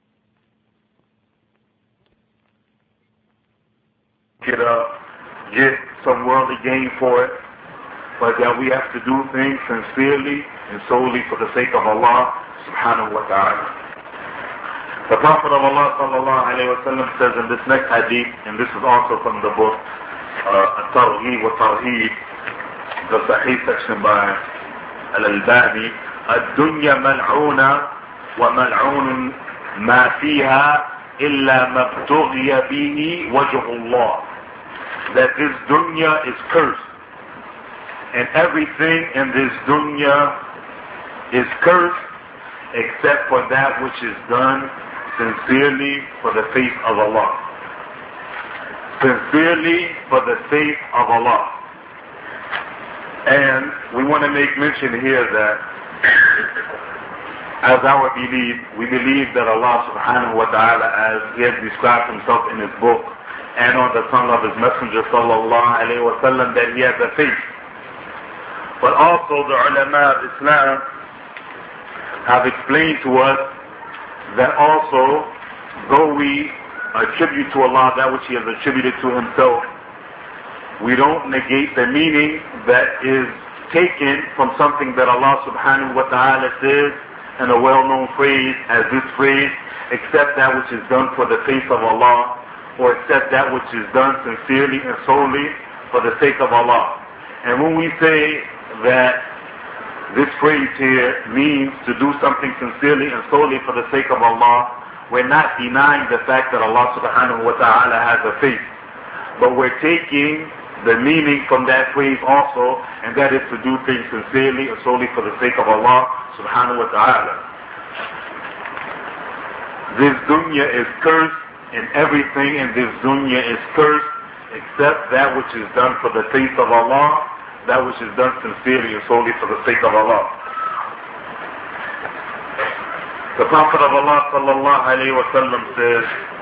get some worldly gain for it, but that we have to do things sincerely and solely for the sake of Allah subhanahu wa ta'ala. The Prophet of Allah sallallahu alayhi wa sallam says in this next hadith, and this is also from the book At-Targhib wa Tarhib, the Sahih section by Al-Albani, الدنيا ملعونة وملعون ما فيها إلا ما ابتغي به وجه الله. That this dunya is cursed, and everything in this dunya is cursed except for that which is done sincerely for the faith of Allah. Sincerely for the faith of Allah. And we want to make mention here that as our belief, we believe that Allah subhanahu wa ta'ala, as He has described Himself in His book and on the tongue of His Messenger sallallahu alayhi wa sallam, that He has a faith. But also the ulama of Islam have explained to us that also, though we attribute to Allah that which He has attributed to Himself, we don't negate the meaning that is taken from something that Allah subhanahu wa ta'ala says in a well-known phrase as this phrase, except that which is done for the face of Allah, or except that which is done sincerely and solely for the sake of Allah. And when we say that this phrase here means to do something sincerely and solely for the sake of Allah, we're not denying the fact that Allah subhanahu wa ta'ala has a face, but we're taking the meaning from that phrase also, and that is to do things sincerely and solely for the sake of Allah subhanahu wa ta'ala. This dunya is cursed, and everything in this dunya is cursed except that which is done for the face of Allah, that which is done sincerely and solely for the sake of Allah. The Prophet of Allah sallallahu alayhi wa sallam says,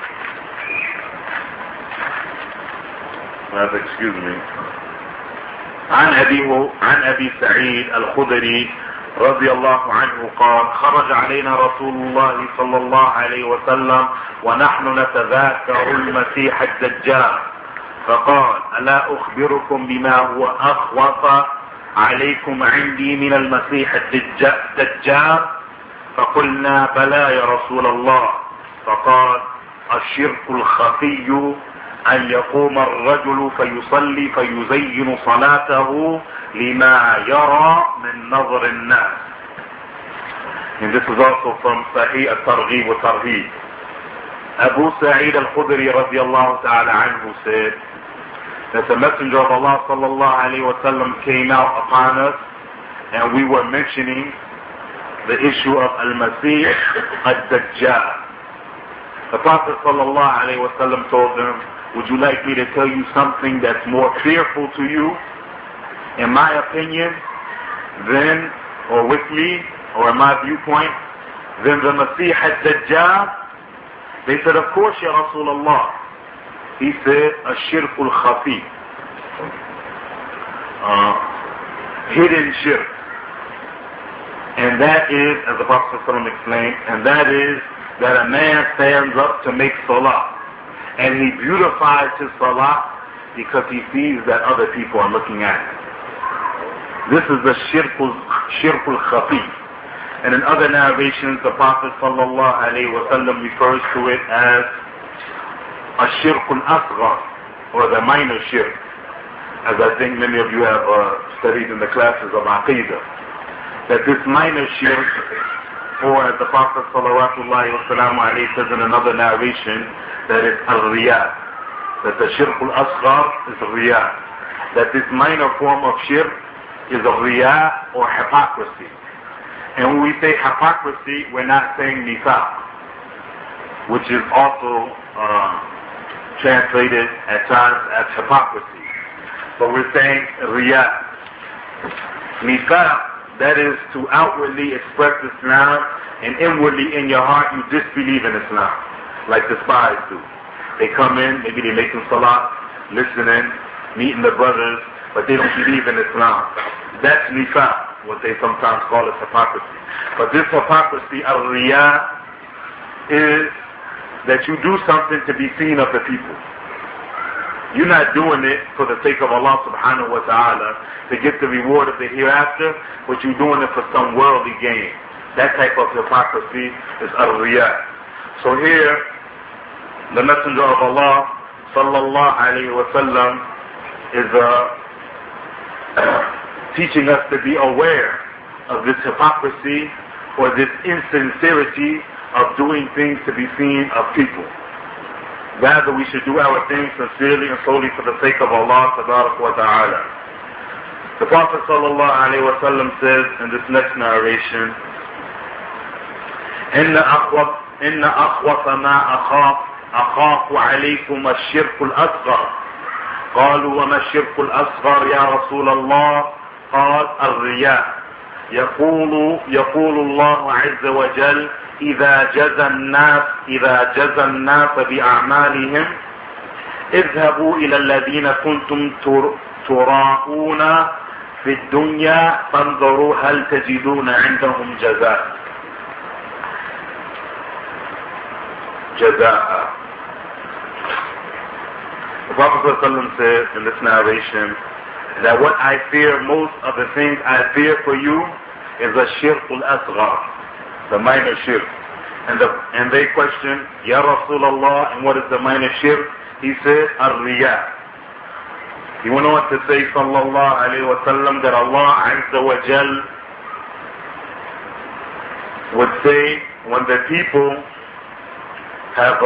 excuse me, عن أبي سعيد الخدري رضي الله عنه قال خرج علينا رسول الله صلى الله عليه وسلم ونحن نتذاكر المسيح الدجال فقال ألا أخبركم بما هو أخوف عليكم عندي من المسيح الدجال فقلنا بلى يا رسول الله فقال الشرك الخفي أن يقوم الرجل فيصلي فيزين صلاته لما يرى من نظر الناس. And this is also from Sahih At-Targhib wa Tarhib. Abu Sa'id Al-Khudri radiallahu ta'ala anhu said that the Messenger of Allah sallallahu alayhi wa sallam came out upon us, and we were mentioning the issue of Al-Masih Ad-Dajjal. The Prophet sallallahu alayhi wa sallam told them, would you like me to tell you something that's more fearful to you, in my opinion, than, or with me, or in my viewpoint, than the Masih Ad-Dajjal? They said, of course, Ya Rasulullah. He said, Ash-Shirkul Khafi. Hidden shirk. And that is, as the Prophet ﷺ explained, and that is that a man stands up to make salah, and he beautifies his salah because he sees that other people are looking at him. This is the shirkul khafi. And in other narrations, the Prophet ﷺ refers to it as a shirkul asghar, or the minor shirk, as I think many of you have studied in the classes of Aqidah. That this minor shirk, or as the Prophet ﷺ says in another narration, that it's al-riyah, that the shirkul asghar is riyah, that this minor form of shirk is a riyah or hypocrisy. And when we say hypocrisy, we're not saying nifaq, which is also translated at times as hypocrisy. But we're saying riyah. Nifaq, that is to outwardly express Islam and inwardly in your heart you disbelieve in Islam, like the spies do. They come in, maybe they make them salat, listening, meeting the brothers, but they don't believe in Islam. That's nifaq, what they sometimes call as hypocrisy. But this hypocrisy, al-riyah, is that you do something to be seen of the people. You're not doing it for the sake of Allah subhanahu wa ta'ala to get the reward of the hereafter, but you're doing it for some worldly gain. That type of hypocrisy is al-riyah. So here, the Messenger of Allah sallallahu alayhi wa sallam is teaching us to be aware of this hypocrisy or this insincerity of doing things to be seen of people. Rather, we should do our things sincerely and solely for the sake of Allah tabarak wa ta'ala. The Prophet sallallahu alayhi wa sallam says in this next narration, إن أخوف ما أخاف عليكم الشرك الأصغر. قالوا وما الشرك الأصغر يا رسول الله؟ قال الرياء. يقول الله عز وجل إذا جزى الناس بأعمالهم اذهبوا إلى الذين كنتم تراءون في الدنيا فانظروا هل تجدون عندهم جزاء. The Prophet ﷺ said in this narration that what I fear most of the things I fear for you is a shirkul asghar, the minor shirk. And they questioned, Ya Rasulullah, and what is the minor shirk? He said, Ar-Riyah. He went on to say, sallallahu alayhi wa sallam, that Allah Azza wa Jal would say, when the people have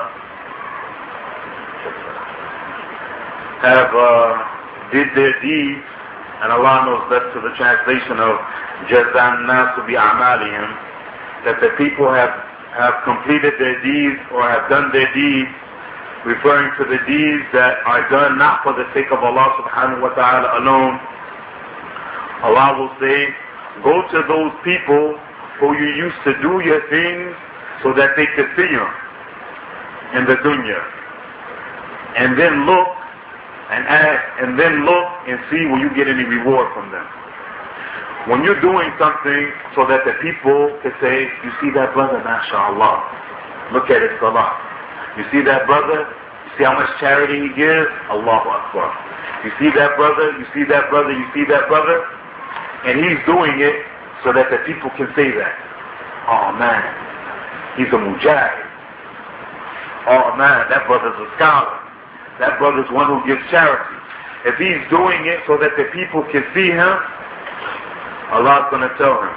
did their deeds, and Allah knows best to the translation of Jazan Nasu bi A'malihim, that the people have completed their deeds or have done their deeds, referring to the deeds that are done not for the sake of Allah subhanahu wa ta'ala alone. Allah will say, go to those people who you used to do your things so that they could see you in the dunya, and then look and ask, and then look and see will you get any reward from them. When you're doing something so that the people can say, you see that brother, mashallah, look at his salah. You see that brother, you see how much charity he gives, Allahu Akbar. You see that brother, you see that brother, you see that brother, and he's doing it so that the people can say that. Oh man, he's a mujahid. Oh man, that brother's a scholar. That brother's one who gives charity. If he's doing it so that the people can see him, Allah's going to tell him,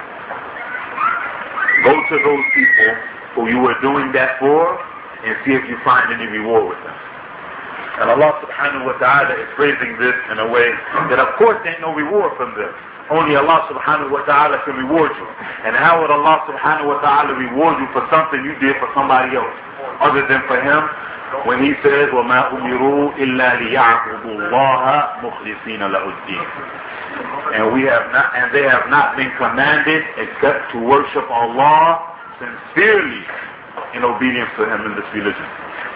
go to those people who you were doing that for and see if you find any reward with them. And Allah subhanahu wa ta'ala is phrasing this in a way that of course there ain't no reward from them. Only Allah subhanahu wa ta'ala can reward you. And how would Allah subhanahu wa ta'ala reward you for something you did for somebody else other than for him? When he says, وَمَا أُمِرُوا إِلَّا لِيَعْبُدُوا اللَّهَ مُخْلِصِينَ لَهُ الدِّينَ. And they have not been commanded except to worship Allah sincerely in obedience to him in this religion.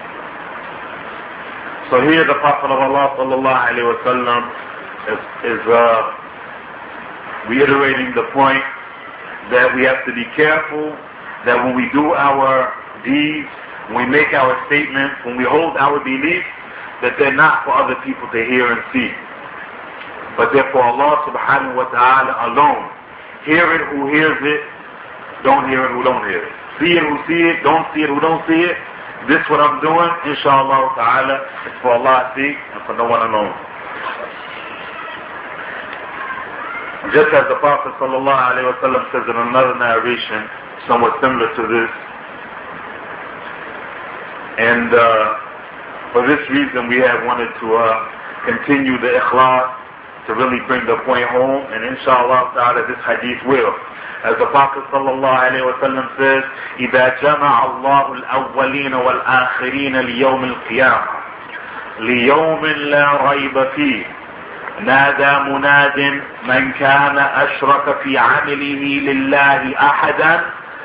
So here the Prophet of Allah sallallahu alayhi wa sallam is reiterating the point that we have to be careful that when we do our deeds, when we make our statements, when we hold our beliefs, that they're not for other people to hear and see, but they're for Allah subhanahu wa ta'ala alone. Hear it who hears it, don't hear it who don't hear it. See it who see it, don't see it who don't see it. This what I'm doing, inshallah ta'ala, is for Allah's sake and for no one alone. Just as the Prophet sallallahu alayhi wa sallam says in another narration, somewhat similar to this, and for this reason we have wanted to continue the ikhlas to really bring the point home, and inshallah ta'ala this hadith will. As the Prophet ﷺ says, إِذَا جَمَعَ اللَّهُ الْأَوَّلِينَ وَالْآخِرِينَ لِيَوْمِ الْقِيَامَةِ لِيَوْمٍ لَا رَيْبَ فِيهِ نادى مناد من كان أشرك في عمله لله أحدا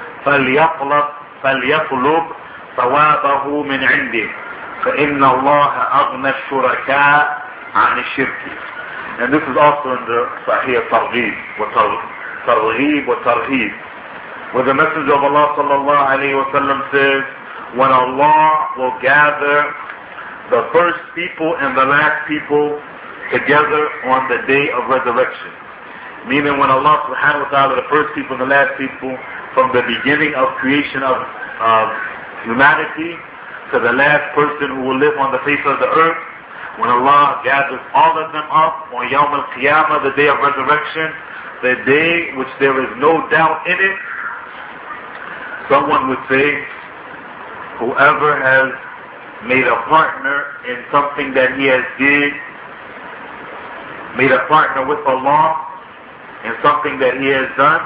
فليطلب ثوابه من عنده فإن الله أغنى الشركاء عن الشرك. And this is also in the Sahih Targhib wa Tarhib, where the Messenger of Allah sallallahu alayhi wa sallam says, when Allah will gather the first people and the last people together on the day of resurrection. Meaning when Allah subhanahu wa ta'ala, the first people and the last people, from the beginning of creation of humanity to the last person who will live on the face of the earth, when Allah gathers all of them up on Yawm al-Qiyamah, the day of resurrection, the day which there is no doubt in it, someone would say, whoever has made a partner in something that he has made a partner with Allah in something that he has done,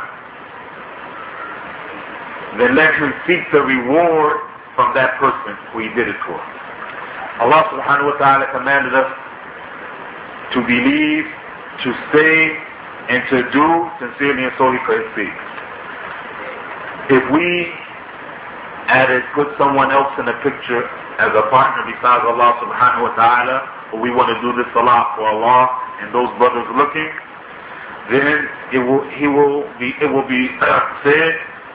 then let him seek the reward from that person who he did it for. Allah subhanahu wa ta'ala commanded us to believe, to say, and to do sincerely and solely for his sake. If we put someone else in the picture as a partner besides Allah subhanahu wa ta'ala, or we want to do this salah for Allah and those brothers looking, then it will be said,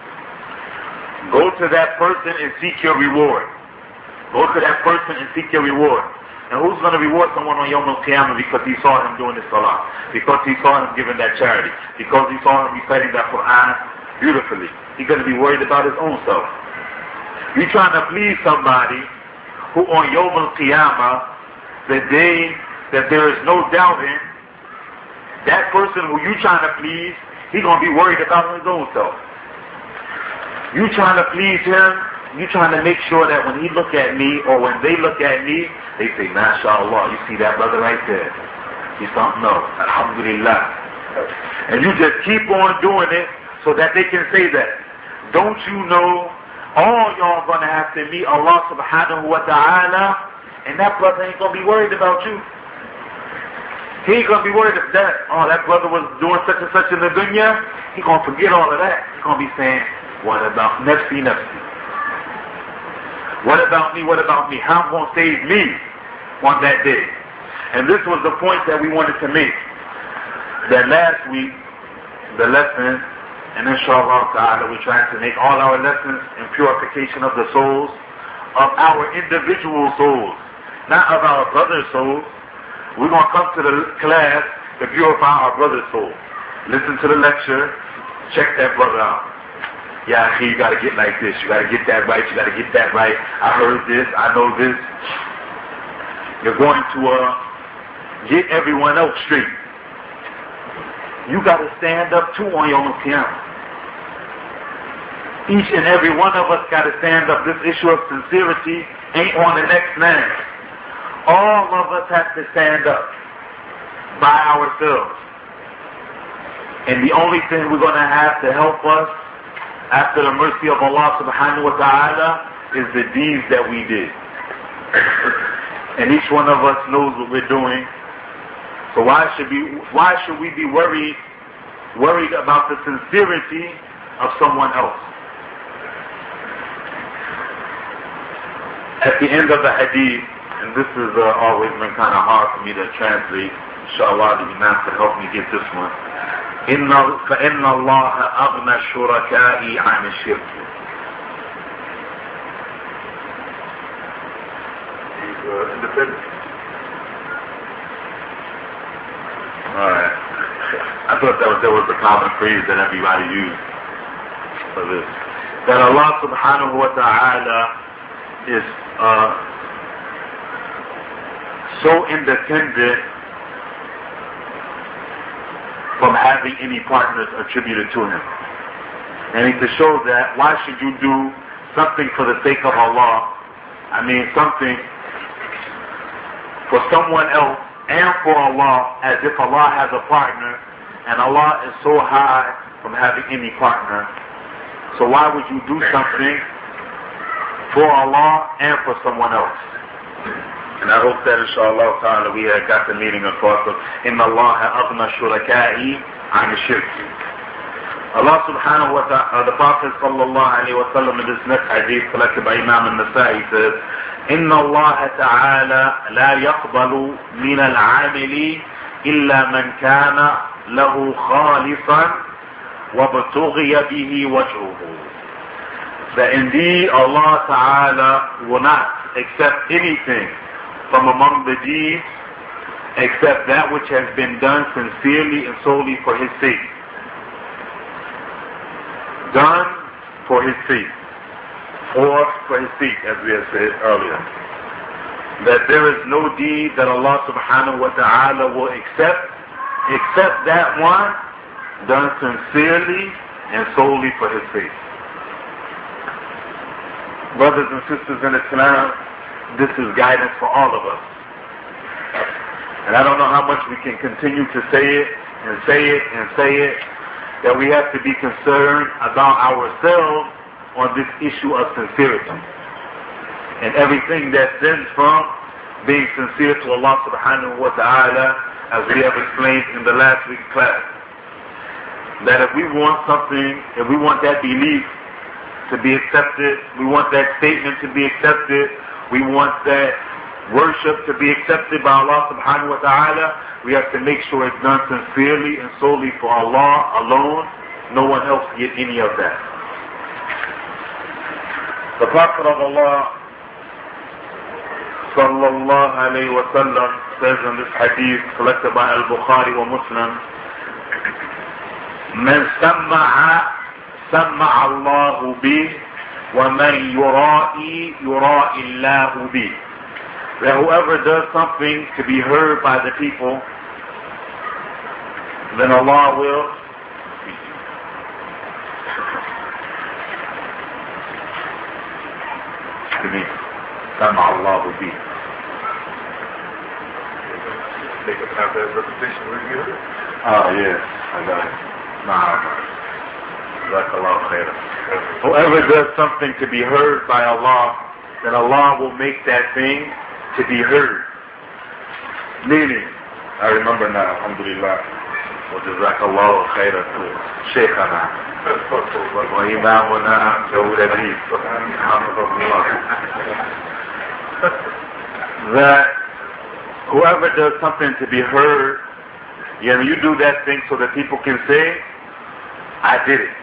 go to that person and seek your reward. Go to that person and seek your reward. And who's going to reward someone on Yawm al-Qiyamah because he saw him doing this salah, because he saw him giving that charity, because he saw him reciting that Quran beautifully? He's going to be worried about his own self. You're trying to please somebody who on Yawm al-Qiyamah, the day that there is no doubt in, that person who you trying to please, he's going to be worried about his own self. You trying to please him, you trying to make sure that when he look at me or when they look at me, they say, MashaAllah, you see that brother right there? He's something else. Alhamdulillah. And you just keep on doing it so that they can say that. Don't you know all y'all going to have to meet Allah subhanahu wa ta'ala, and that brother ain't going to be worried about you. He ain't going to be worried if that brother was doing such and such in the dunya. He's going to forget all of that. He's going to be saying, what about nafsi, nafsi? What about me? What about me? How going to save me on that day? And this was the point that we wanted to make. That last week, the lesson, and inshallah ta'ala, we're trying to make all our lessons in purification of the souls, of our individual souls, not of our brother's souls. We're going to come to the class to purify our brother's soul. Listen to the lecture, check that brother out. Yeah, you got to get like this, you got to get that right, you got to get that right. I heard this, I know this. You're going to get everyone else straight. You got to stand up too on your own Qiyamah. Each and every one of us got to stand up. This issue of sincerity ain't on the next man. All of us have to stand up by ourselves. And the only thing we're going to have to help us after the mercy of Allah subhanahu wa ta'ala is the deeds that we did. And each one of us knows what we're doing. So why should we be worried about the sincerity of someone else? At the end of the hadith, and this has always been kind of hard for me to translate, inshallah the Imam could help me get this one. فَإِنَّ اللَّهَ أَغْنَى الشُّرَكَاءِ عَنِ الشِّرْكِ. He's independent. Alright. I thought that was a common phrase that everybody used for this. That Allah subhanahu wa ta'ala is so independent from having any partners attributed to him. And to show that, why should you do something for the sake of Allah? I mean something for someone else and for Allah, as if Allah has a partner, and Allah is so high from having any partner. So why would you do something for Allah and for someone else? And I hope that inshallah ta'ala we have got the meaning across of Inna Allah aghna shuraka'i an shirk. Allah subhanahu wa ta'ala, the Prophet sallallahu alayhi wa sallam in this next hadith collected by Imam al-Nasa'i says, Inna Allah ta'ala la yaqbalu min al-amili illa man kana lahu khalisan wa btughiya bihi wajhuhu. That indeed Allah ta'ala will not accept anything from among the deeds except that which has been done sincerely and solely for His sake. Done for His sake. For His sake, as we have said earlier. That there is no deed that Allah subhanahu wa ta'ala will accept except that one done sincerely and solely for His sake. Brothers and sisters in Islam, this is guidance for all of us. And I don't know how much we can continue to say it and say it and say it, that we have to be concerned about ourselves on this issue of sincerity. And everything that stems from being sincere to Allah subhanahu wa ta'ala, as we have explained in the last week's class. That if we want something, if we want that belief to be accepted, we want that statement to be accepted, we want that worship to be accepted by Allah subhanahu wa ta'ala, we have to make sure it's done sincerely and solely for Allah alone. No one else get any of that. The Prophet of Allah sallallahu alayhi wa sallam says in this hadith collected by Al-Bukhari wa Muslim, Man samma'a samma'a Allahu bih wa man yura'i yura'i Allahu bih. That whoever does something to be heard by the people, then Allah will samma'a Allahu bih. They can have that repetition reviewed. Oh yes, I got it. Jazakallahu khairan. Whoever does something to be heard by Allah, then Allah will make that thing to be heard. Meaning, I remember now, alhamdulillah, wa jazakallahu khairan to Shaykhana wa Imamuna Jawud Adib, that whoever does something to be heard, you do that thing so that people can say, I did it.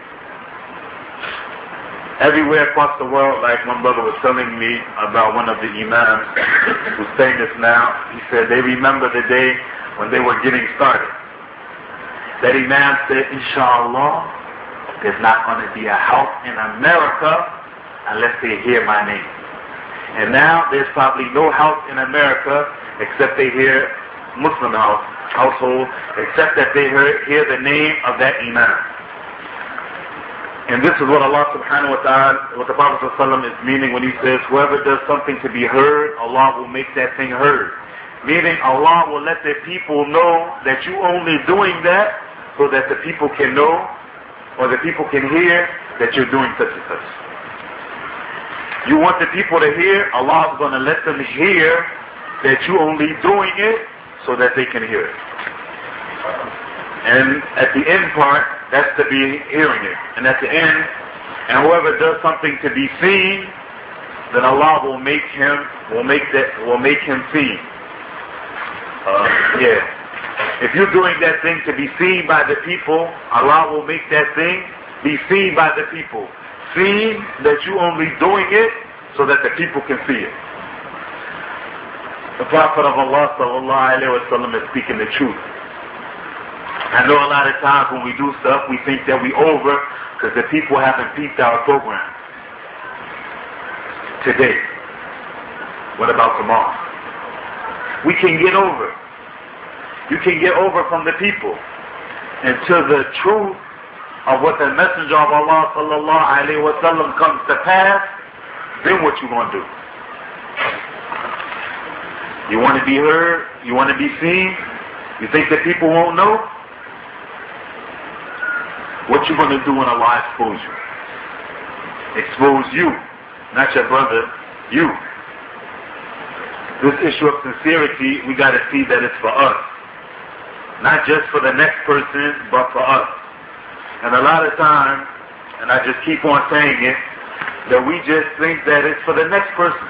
Everywhere across the world, like one brother was telling me about one of the imams who's saying this now, he said they remember the day when they were getting started. That imam said, Inshallah, there's not going to be a house in America unless they hear my name. And now there's probably no house in America except they hear Muslim household, except that they hear the name of that imam. And this is what Allah subhanahu wa ta'ala, what the Prophet ﷺ is meaning when he says, whoever does something to be heard, Allah will make that thing heard. Meaning Allah will let the people know that you only doing that so that the people can know, or the people can hear that you're doing such and such. You want the people to hear, Allah is going to let them hear that you only doing it so that they can hear it. And at the end part, that's to be hearing it. And at the end, and whoever does something to be seen, then Allah will make him seen. If you're doing that thing to be seen by the people, Allah will make that thing be seen by the people. Seen that you only doing it so that the people can see it. The Prophet of Allah sallallahu alaihi wasallam is speaking the truth. I know a lot of times when we do stuff, we think that we over because the people haven't peeped our program. Today. What about tomorrow? We can get over. You can get over from the people until the truth of what the Messenger of Allah sallallahu alaihi wasallam comes to pass. Then what you going to do? You want to be heard? You want to be seen? You think that people won't know? What you going to do when Allah expose you? Expose you, not your brother, you. This issue of sincerity, we got to see that it's for us. Not just for the next person, but for us. And a lot of times, and I just keep on saying it, that we just think that it's for the next person.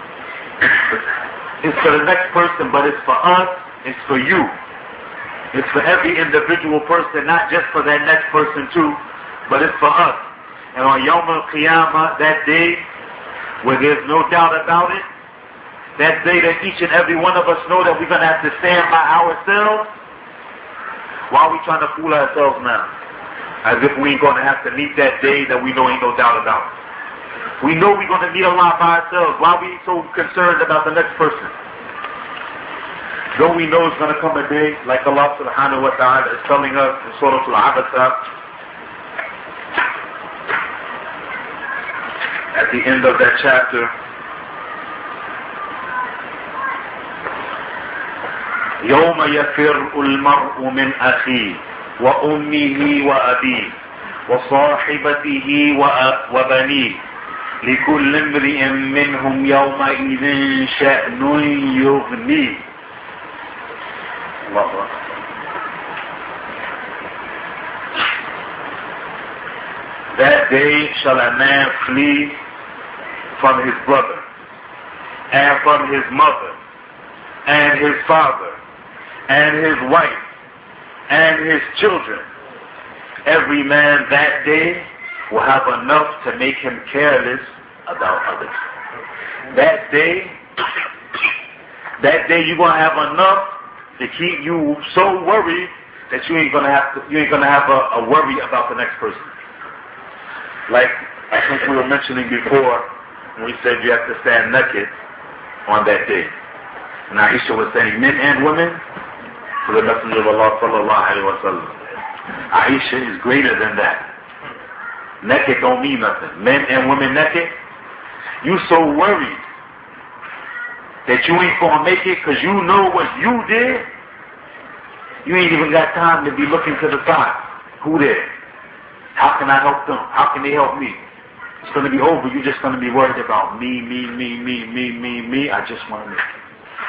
It's for the next person, but it's for us, it's for you. It's for every individual person, not just for that next person too, but it's for us. And on Yawm al-Qiyamah, that day, where there's no doubt about it, that day that each and every one of us know that we're going to have to stand by ourselves, why are we trying to fool ourselves now? As if we ain't going to have to meet that day that we know ain't no doubt about. We know we're going to meet Allah by ourselves. Why are we so concerned about the next person? Don't we know it's going to come a day, like Allah subhanahu wa ta'ala is telling us in Surah Al-Abasa, at the end of that chapter, يوم يفر المرء من أخيه وأمه وأبيه وصاحبته وبنيه لكل امرئ منهم يومئذ شأن يغنيه. الله أكبر. That day shall a man flee from his brother and from his mother and his father and his wife and his children. Every man that day will have enough to make him careless about others. That day you're gonna have enough to keep you so worried that you ain't gonna have a worry about the next person. Like I think we were mentioning before when we said you have to stand naked on that day. And Aisha was saying men and women for the Messenger of Allah sallallahu alaihi wasallam. Aisha is greater than that. Naked don't mean nothing. Men and women naked. You so worried that you ain't gonna make it because you know what you did. You ain't even got time to be looking to the side. Who there? How can I help them? How can they help me? It's gonna be over. You're just gonna be worried about me. I just want to make it.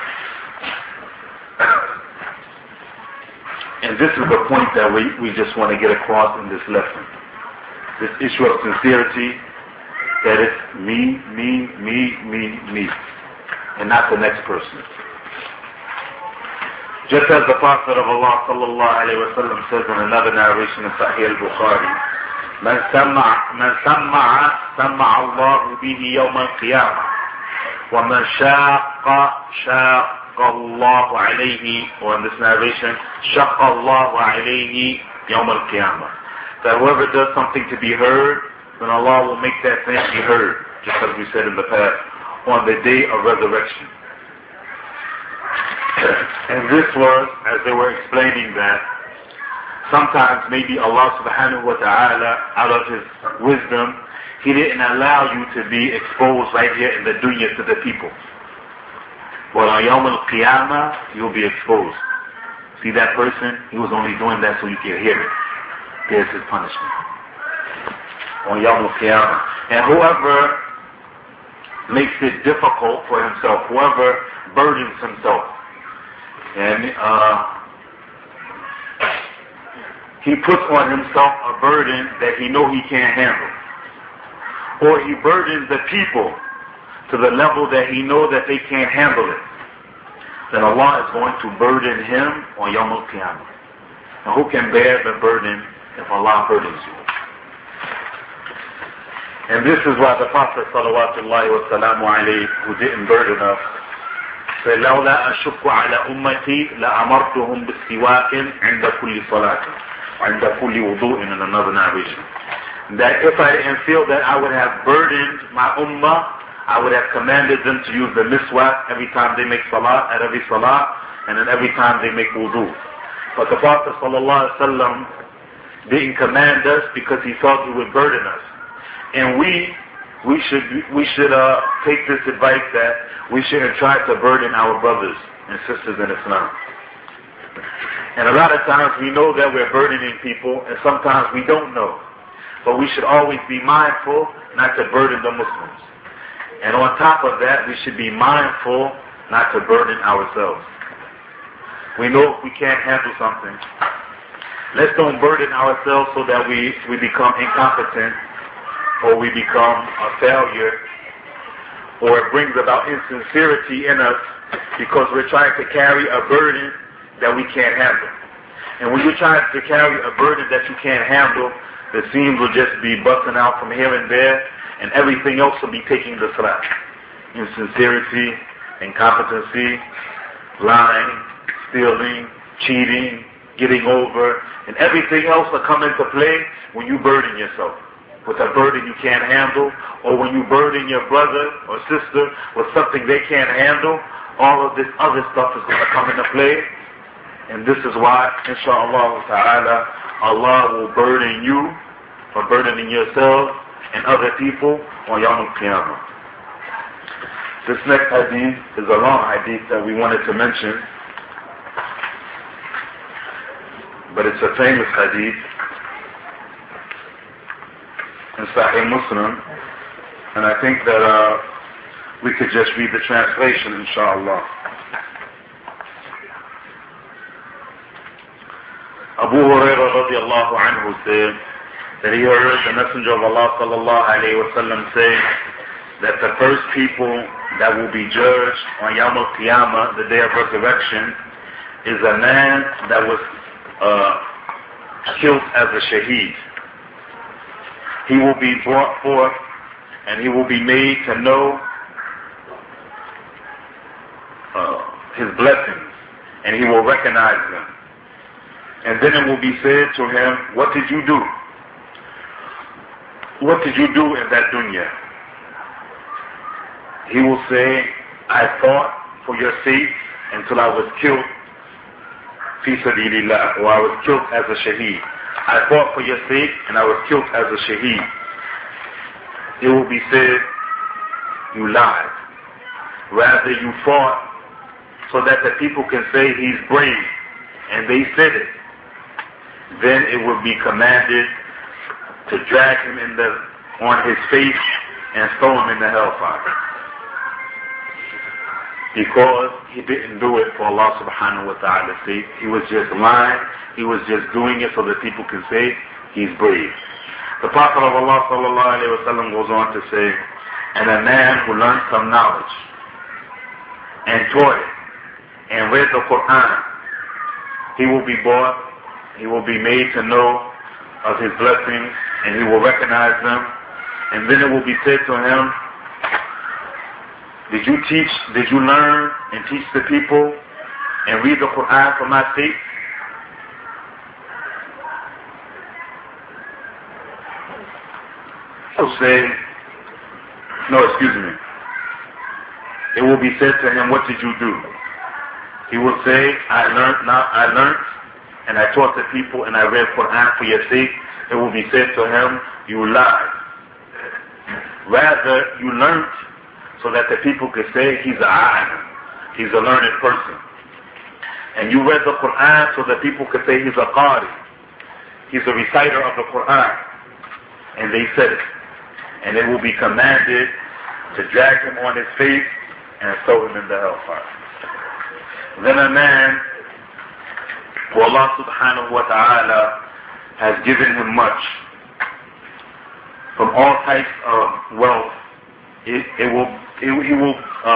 And this is the point that we just want to get across in this lesson. This issue of sincerity, that it's me, and not the next person. Just as the Prophet of Allah sallallahu alayhi wa sallam says in another narration in Sahih al-Bukhari, من سمع الله به يوم القيامة ومن شاق الله عليه, or in this narration, شق الله عليه يوم القيامة. That whoever does something to be heard, then Allah will make that thing be heard, just as we said in the past, on the day of resurrection. And this was, as they were explaining that, sometimes maybe Allah subhanahu wa ta'ala, out of His wisdom, He didn't allow you to be exposed right here in the dunya to the people. But on Yawm al-Qiyamah, you'll be exposed. See that person? He was only doing that so you can hear it. There's his punishment. On Yawm al-Qiyamah. And whoever makes it difficult for himself, whoever burdens himself, and he puts on himself a burden that he know he can't handle, or he burdens the people to the level that he know that they can't handle it, then Allah is going to burden him on Yawm al-Qiyamah. And who can bear the burden if Allah burdens you? And this is why the Prophet sallallahu wa sallam alayhi, who didn't burden us, said, لولا أشق على أمتي لأمرتهم بالسواك عند كل صلاة عند كل وضوء, in another narration. That if I didn't feel that I would have burdened my ummah, I would have commanded them to use the miswak every time they make salah, at every salah, and then every time they make wudu. But the Prophet ﷺ didn't command us because he felt it would burden us. And we should take this advice that we shouldn't try to burden our brothers and sisters in Islam. And a lot of times we know that we're burdening people, and sometimes we don't know. But we should always be mindful not to burden the Muslims. And on top of that, we should be mindful not to burden ourselves. We know if we can't handle something, let's don't burden ourselves so that we become incompetent, or we become a failure, or it brings about insincerity in us because we're trying to carry a burden that we can't handle. And when you're trying to carry a burden that you can't handle, the seams will just be busting out from here and there, and everything else will be taking the slack. Insincerity, incompetency, lying, stealing, cheating, getting over, and everything else will come into play when you burden yourself with a burden you can't handle, or when you burden your brother or sister with something they can't handle. All of this other stuff is going to come into play. And this is why, inshallah ta'ala, Allah will burden you for burdening yourself and other people on Yawm al-Qiyamah. This next hadith is a long hadith that we wanted to mention, but it's a famous hadith in Sahih Muslim, and I think that we could just read the translation, inshallah. Abu Hurairah radiallahu anhu said that he heard the Messenger of Allah sallallahu alayhi wa sallam say that the first people that will be judged on Yawm al-Qiyamah, the day of resurrection, is a man that was killed as a shaheed. He will be brought forth and he will be made to know his blessings, and he will recognize them. And then it will be said to him, what did you do? What did you do in that dunya? He will say, I fought for your sake until I was killed fi sabilillah, or I was killed as a shaheed. I fought for your sake and I was killed as a shaheed. It will be said, you lied. Rather, you fought so that the people can say he's brave, and they said it. Then it will be commanded to drag him on his face and throw him in the hellfire. Because he didn't do it for Allah subhanahu wa ta'ala's sake. He was just lying. He was just doing it so that people can say he's brave. The Prophet of Allah sallallahu alayhi wa sallam goes on to say, and a man who learned some knowledge and taught it and read the Quran, he will be brought, he will be made to know of his blessings, and he will recognize them. And then it will be said to him, did you learn and teach the people and read the Quran for my sake? He'll say, it will be said to him, what did you do? He will say, I learned and I taught the people and I read Quran for your sake. It will be said to him, you lied. Rather, you learned so that the people could say he's a alim, he's a learned person. And you read the Quran so that people could say he's a qari, he's a reciter of the Quran. And they said it. And it will be commanded to drag him on his face and throw him in the hellfire. Then a man who Allah subhanahu wa ta'ala has given him much, from all types of wealth, he will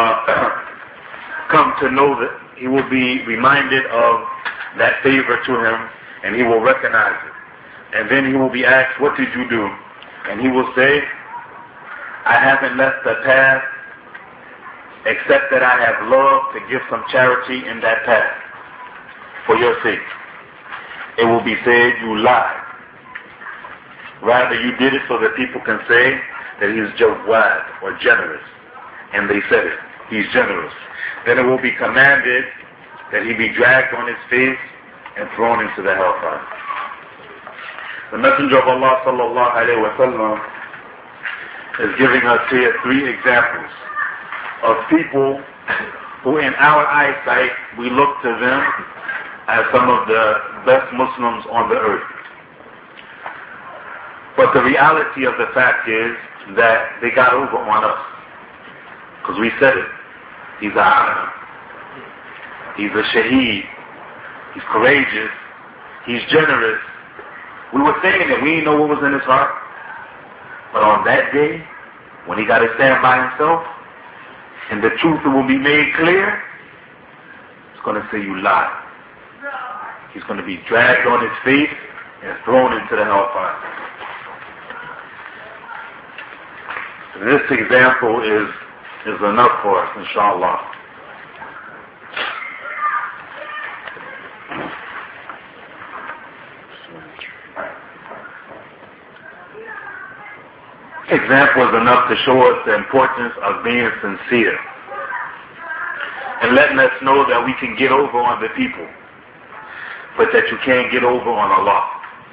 come to know that he will be reminded of that favor to him, and he will recognize it. And then he will be asked, what did you do? And he will say, I haven't left the path except that I have loved to give some charity in that path for your sake. It will be said, you lied. Rather, you did it so that people can say that he's jawad, or generous. And they said it. He's generous. Then it will be commanded that he be dragged on his face and thrown into the hellfire. The Messenger of Allah sallallahu alayhi wa sallam is giving us here 3 examples of people who in our eyesight we look to them as some of the best Muslims on the earth. But the reality of the fact is that they got over on us. Because we said it. He's a alim. He's a shaheed. He's courageous. He's generous. We were saying that we didn't know what was in his heart. But on that day, when he got to stand by himself, and the truth will be made clear, he's going to say you lied. He's going to be dragged on his face and thrown into the hellfire. This example is enough for us, inshallah. Example is enough to show us the importance of being sincere and letting us know that we can get over on the people, but that you can't get over on Allah.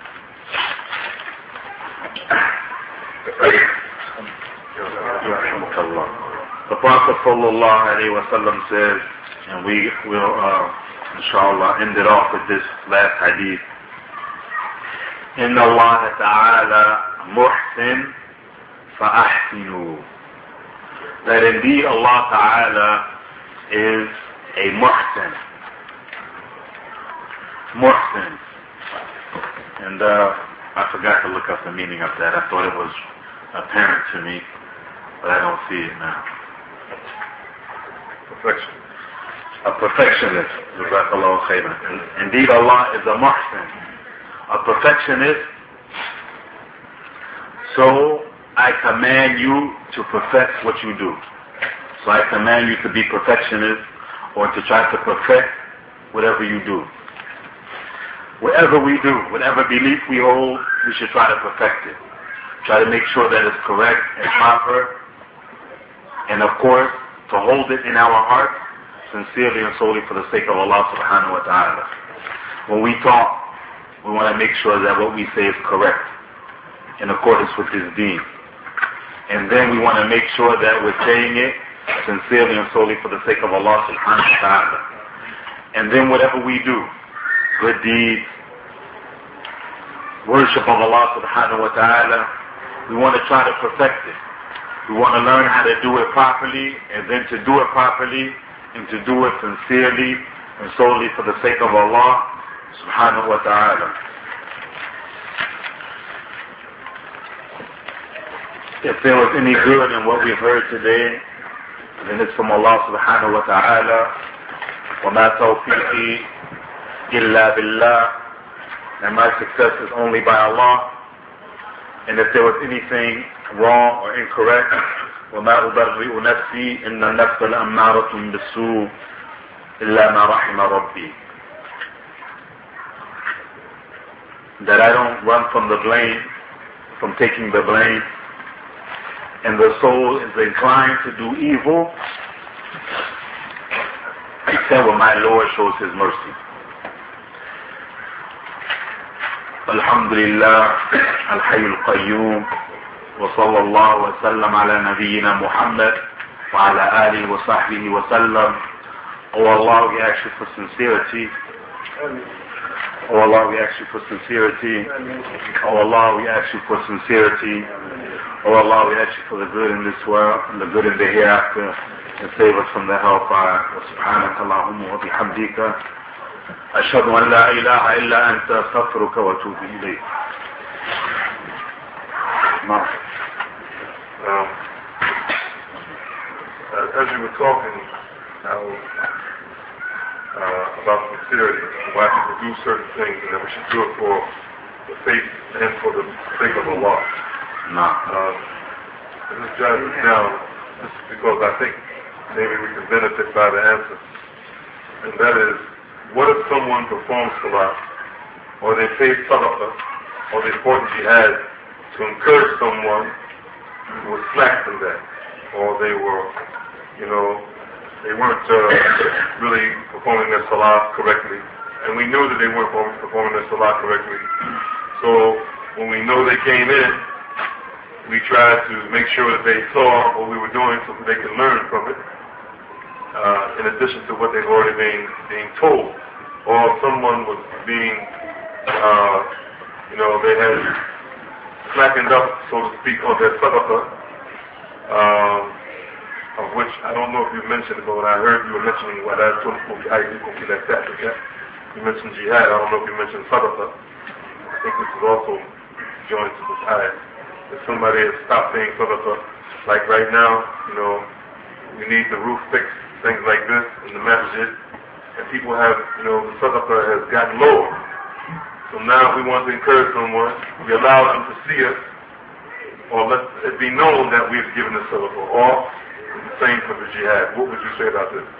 The Prophet ﷺ says, and we will inshallah end it off with this last hadith, Inna Allah Ta'ala muhsin fa'ahsinu. That indeed Allah Ta'ala is a muhsin. Muhsin. And I forgot to look up the meaning of that. I thought it was apparent to me, but I don't see it now. Perfection. A perfectionist. Jazakallahu khairan. Indeed Allah is a muhsin, a perfectionist. So I command you to perfect what you do. So I command you to be perfectionist, or to try to perfect whatever you do. Whatever we do, whatever belief we hold, we should try to perfect it. Try to make sure that it's correct and proper. And of course, to hold it in our heart, sincerely and solely for the sake of Allah subhanahu wa ta'ala. When we talk, we want to make sure that what we say is correct, in accordance with His deen. And then we want to make sure that we're saying it sincerely and solely for the sake of Allah subhanahu wa ta'ala. And then whatever we do, good deeds, worship of Allah subhanahu wa ta'ala, we want to try to perfect it. We want to learn how to do it properly, and then to do it properly, and to do it sincerely and solely for the sake of Allah subhanahu wa ta'ala. If there was any good in what we've heard today, then it's from Allah subhanahu wa ta'ala. وَمَا تَوْفِيقِي إِلَّا بِاللَّهِ. And my success is only by Allah. And if there was anything wrong or incorrect, وَمَا أُبَرِّئُ نَفْسِي إِنَّ النَّفْسَ لَأَمَّارَةٌ بِالسُّوءِ إِلَّا مَا رَحِمَ رَبِّي. That I don't run from the blame, from taking the blame. And the soul is inclined to do evil, except when my Lord shows His mercy. Alhamdulillah, Al-Hayy Al-Qayyum, wa sallallahu wa sallam ala nabiyyina Muhammad, wa ala alihi wa sahbihi wa sallam. Oh Allah, we ask you for sincerity. Oh Allah, we ask you for sincerity. Oh Allah, we ask you for sincerity. Oh Allah, we ask you for the good in this world and the good in the hereafter, and save us from the hellfire. Subhanaka Allahumma wa bihamdika. Ashhadu an la ilaha illa anta astaghfiruka wa atubu ilayk. As you were talking about sincerity, why people do certain things, and that we should do it for the faith and for the sake of Allah. This is jotted down just because I think maybe we can benefit by the answer. And that is, what if someone performs salah, or they pay sadaqah, or they fought jihad to encourage someone who was slack in that, or they were, they weren't really performing their salah correctly, and we knew that they weren't performing their salah correctly. So when we know they came in, we tried to make sure that they saw what we were doing so that they could learn from it, in addition to what they've already been told or someone was being, they had slackened up, so to speak, on their sadaqah, of which I don't know if you mentioned it, but when I heard you were mentioning وَلَا تُلْقُوا بِأَيْدِيكُمْ إِلَى التَّهْلُكَةِ, you mentioned jihad. I don't know if you mentioned sadaqah. I think this is also joined to this ayah. If somebody has stopped paying sadaqah, like right now, we need the roof fixed, things like this in the masjid, and people have, the sadaqah has gotten lower. So now we want to encourage someone, we allow them to see us, or let it be known that we've given the sadaqah, or the same for the jihad. What would you say about this?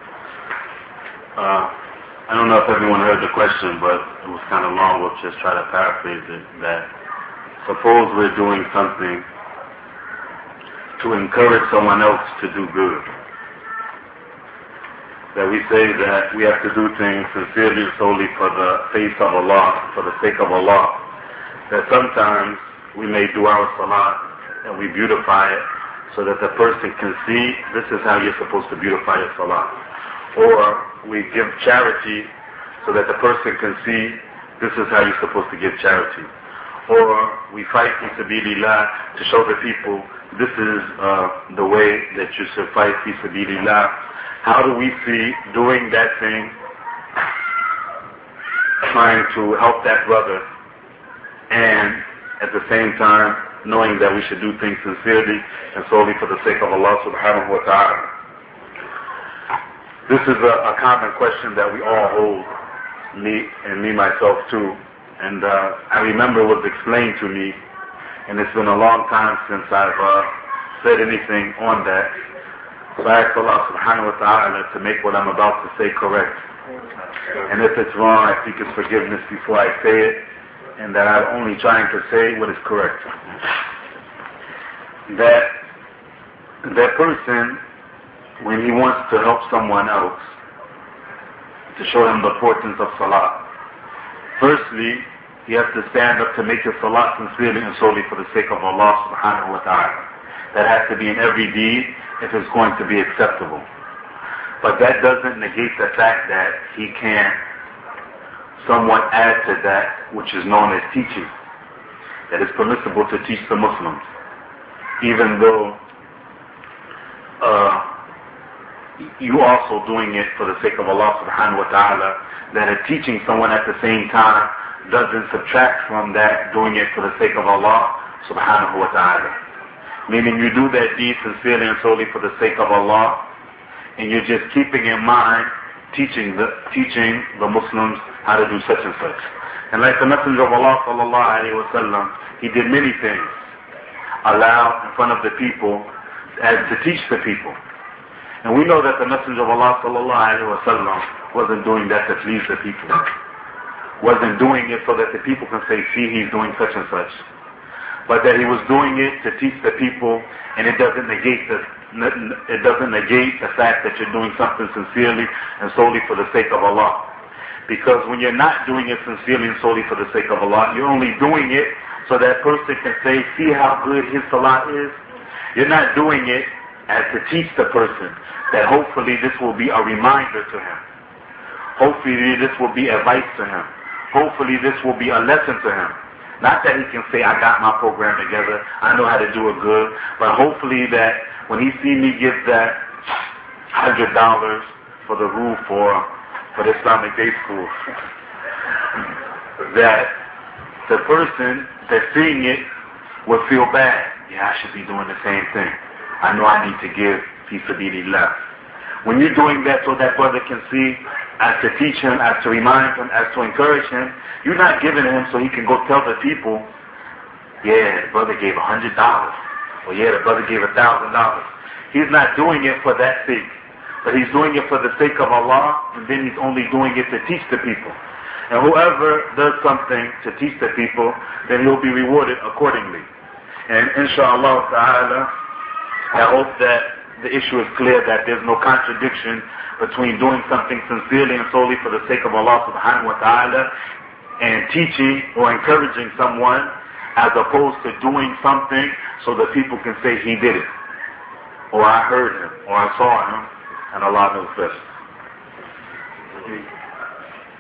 I don't know if everyone heard the question, but it was kind of long. We'll just try to paraphrase it. That suppose we're doing something to encourage someone else to do good. That we say that we have to do things sincerely and solely for the face of Allah, for the sake of Allah. That sometimes we may do our salah and we beautify it so that the person can see this is how you're supposed to beautify your salah. Or we give charity so that the person can see this is how you're supposed to give charity. Or we fight fi sabilillah to show the people this is the way that you should fight fi sabilillah. How do we see doing that thing, trying to help that brother, and at the same time knowing that we should do things sincerely and solely for the sake of Allah subhanahu wa ta'ala? This is a common question that we all hold, me myself too. And I remember it was explained to me, and it's been a long time since I've said anything on that. So I ask Allah subhanahu wa ta'ala to make what I'm about to say correct. And if it's wrong, I seek His forgiveness before I say it, and that I'm only trying to say what is correct. That person, when he wants to help someone else, to show him the importance of salah, firstly, he has to stand up to make his salah sincerely and solely for the sake of Allah subhanahu wa ta'ala. That has to be in every deed if it's going to be acceptable. But that doesn't negate the fact that he can somewhat add to that which is known as teaching. That it's permissible to teach the Muslims, even though you also doing it for the sake of Allah subhanahu wa ta'ala, that teaching someone at the same time doesn't subtract from that doing it for the sake of Allah subhanahu wa ta'ala. Meaning you do that deed sincerely and solely for the sake of Allah, and you're just keeping in mind teaching the Muslims how to do such and such. And like the Messenger of Allah sallallahu alayhi wa sallam, he did many things aloud in front of the people as to teach the people. And we know that the Messenger of Allah sallallahu alayhi wa sallam wasn't doing that to please the people. Wasn't doing it so that the people can say, see, he's doing such and such. But that he was doing it to teach the people, and it doesn't negate the fact that you're doing something sincerely and solely for the sake of Allah. Because when you're not doing it sincerely and solely for the sake of Allah, you're only doing it so that person can say, see how good his salah is. You're not doing it as to teach the person that hopefully this will be a reminder to him. Hopefully this will be advice to him. Hopefully this will be a lesson to him. Not that he can say, I got my program together, I know how to do it good, but hopefully that when he see me give that $100 for the roof for the Islamic day school, that the person that's seeing it will feel bad. Yeah, I should be doing the same thing. I know I need to give fi sabilillah. When you're doing that so that brother can see, as to teach him, as to remind him, as to encourage him, you're not giving him so he can go tell the people, yeah, the brother gave $100, or yeah, the brother gave $1,000. He's not doing it for that sake, but he's doing it for the sake of Allah, and then he's only doing it to teach the people. And whoever does something to teach the people, then he'll be rewarded accordingly. And inshallah ta'ala, I hope that the issue is clear, that there's no contradiction between doing something sincerely and solely for the sake of Allah subhanahu wa ta'ala and teaching or encouraging someone, as opposed to doing something so that people can say he did it, or I heard him, or I saw him, and Allah knows best.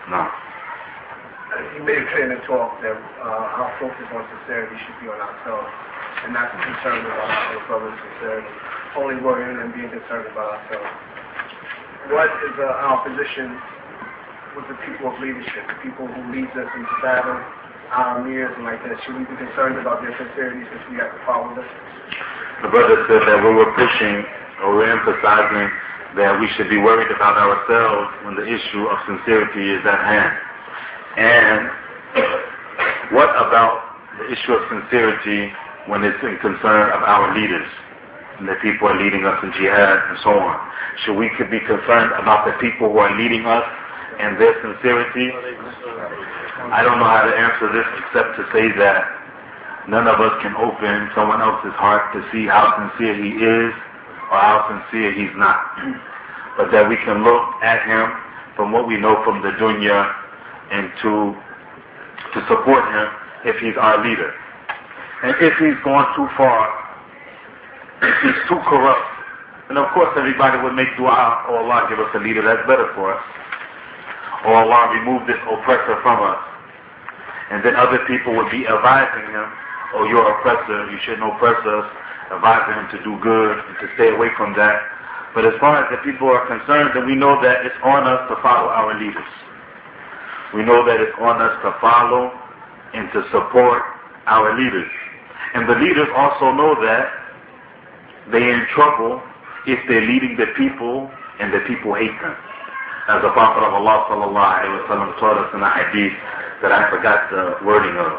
No. You made it clear in the talk that our focus on sincerity should be on ourselves and not concerned about our brother's sincerity, only worrying and being concerned about ourselves. What is our position with the people of leadership, the people who lead us into battle, our emirs and like that? Should we be concerned about their sincerity since we have to follow them? The brother said that we were pushing or we're emphasizing that we should be worried about ourselves when the issue of sincerity is at hand. And what about the issue of sincerity when it's in concern of our leaders and the people are leading us in jihad and so on? Should we be concerned about the people who are leading us and their sincerity? I don't know how to answer this except to say that none of us can open someone else's heart to see how sincere he is or how sincere he's not. But that we can look at him from what we know from the dunya and to support him if he's our leader. And if he's gone too far, if he's too corrupt, and of course everybody would make dua, oh Allah, give us a leader that's better for us. Oh Allah, remove this oppressor from us. And then other people would be advising him, oh, you're oppressor, you shouldn't oppress us, advising him to do good and to stay away from that. But as far as the people are concerned, then we know that it's on us to follow our leaders. We know that it's on us to follow and to support our leaders. And the leaders also know that they're in trouble if they're leading the people and the people hate them. As the Prophet of Allah sallallahu alaihi wasallam taught us in a hadith that I forgot the wording of.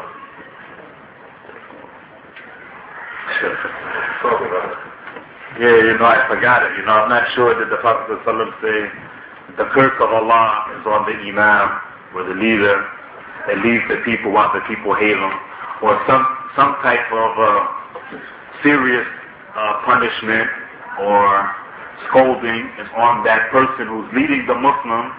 Yeah, I forgot it. I'm not sure that the Prophet sallallahu alaihi wasallam say the curse of Allah is on the Imam or the leader that leads the people while the people hate them, or some type of serious punishment or scolding is on that person who's leading the Muslims,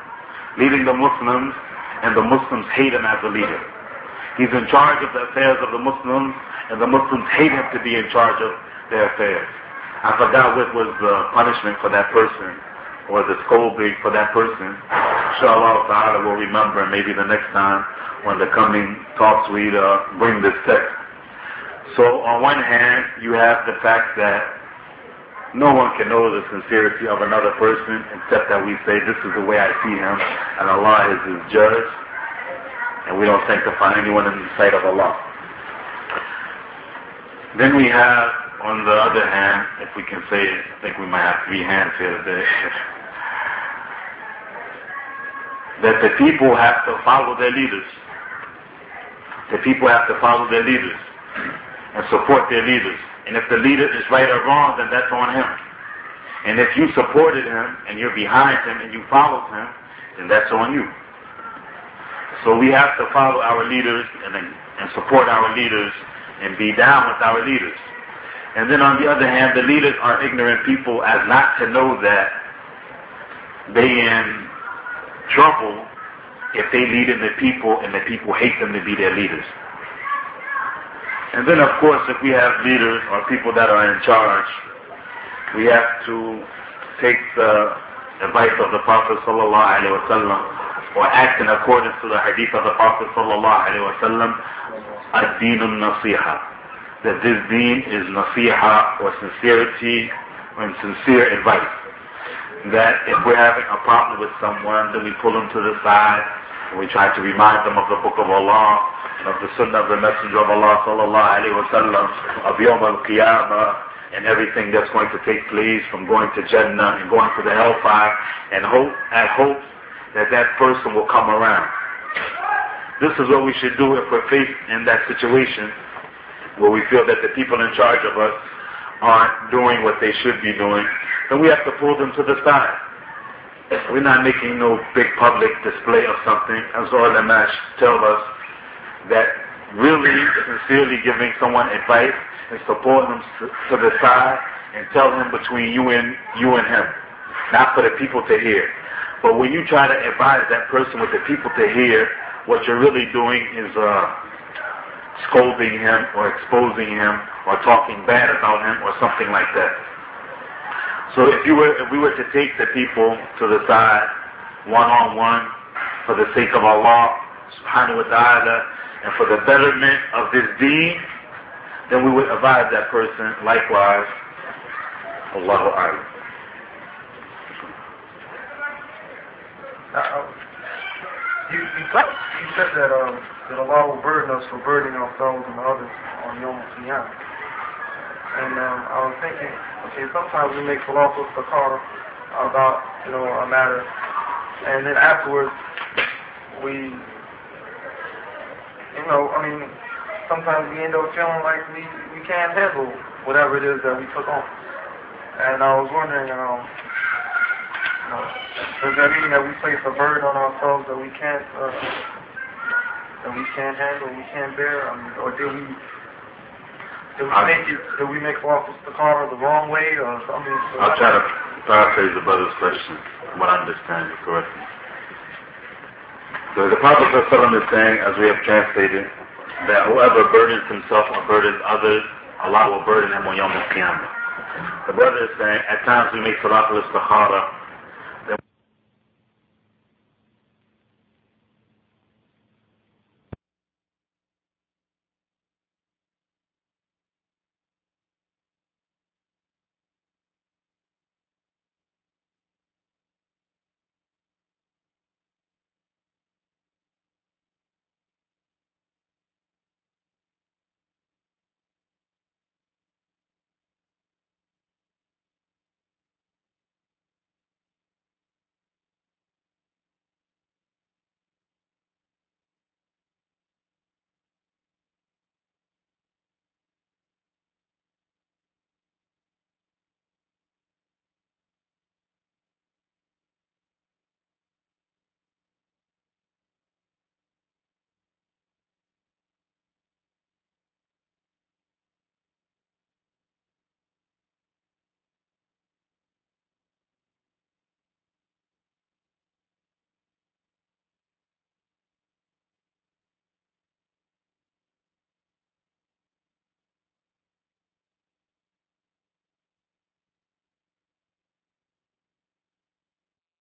and the Muslims hate him as a leader. He's in charge of the affairs of the Muslims, and the Muslims hate him to be in charge of their affairs. I forgot what was the punishment for that person, or the scolding for that person. Inshallah ta'ala will remember maybe the next time when the coming talks we bring this text. So on one hand, you have the fact that no one can know the sincerity of another person except that we say this is the way I see him and Allah is his judge, and we don't sanctify anyone in the sight of Allah. Then we have, on the other hand, if we can say it, I think we might have 3 hands here today, that the people have to follow their leaders. The people have to follow their leaders and support their leaders. And if the leader is right or wrong, then that's on him. And if you supported him and you're behind him and you followed him, then that's on you. So we have to follow our leaders and support our leaders and be down with our leaders. And then on the other hand, the leaders are ignorant people as not to know that they in trouble if they lead in the people and the people hate them to be their leaders. And then of course, if we have leaders or people that are in charge, we have to take the advice of the Prophet sallallahu alaihi wasallam, or act in accordance to the hadith of the Prophet sallallahu alaihi wasallam, ad-deen al-nasiha, that this deen is nasiha, or sincerity and sincere advice. That if we're having a problem with someone, then we pull them to the side and we try to remind them of the Book of Allah and of the Sunnah of the Messenger of Allah sallallahu alaihi wasallam, of Yawm al-Qiyamah and everything that's going to take place from going to Jannah and going to the hellfire, and hope that that person will come around. This is what we should do if we're faced in that situation where we feel that the people in charge of us aren't doing what they should be doing. Then we have to pull them to the side. We're not making no big public display of something. As ulama tell us, that really sincerely giving someone advice and supporting them to the side and tell him between you and him, not for the people to hear. But when you try to advise that person with the people to hear, what you're really doing is scolding him or exposing him or talking bad about him or something like that. So if we were to take the people to the side one-on-one for the sake of Allah subhanahu wa ta'ala and for the betterment of this deen, then we would advise that person likewise. Allahu A'lam. You said that Allah will burden us for burdening ourselves and others on Yom Qiyamah. And I was thinking, okay, sometimes we make falafel istikhara about, a matter, and then afterwards we, sometimes we end up feeling like we can't handle whatever it is that we took on. And I was wondering, does that mean that we place a burden on ourselves that we can't handle, we can't bear? Or did we make falafel istikhara the wrong way or something? I'll try to paraphrase the brother's question, what I understand it correctly. So the Prophet ﷺ is saying, as we have translated, that whoever burdens himself or burdens others, Allah will burden him on Yawm al-Qiyamah. The brother is saying, at times we make Salatul Istikhara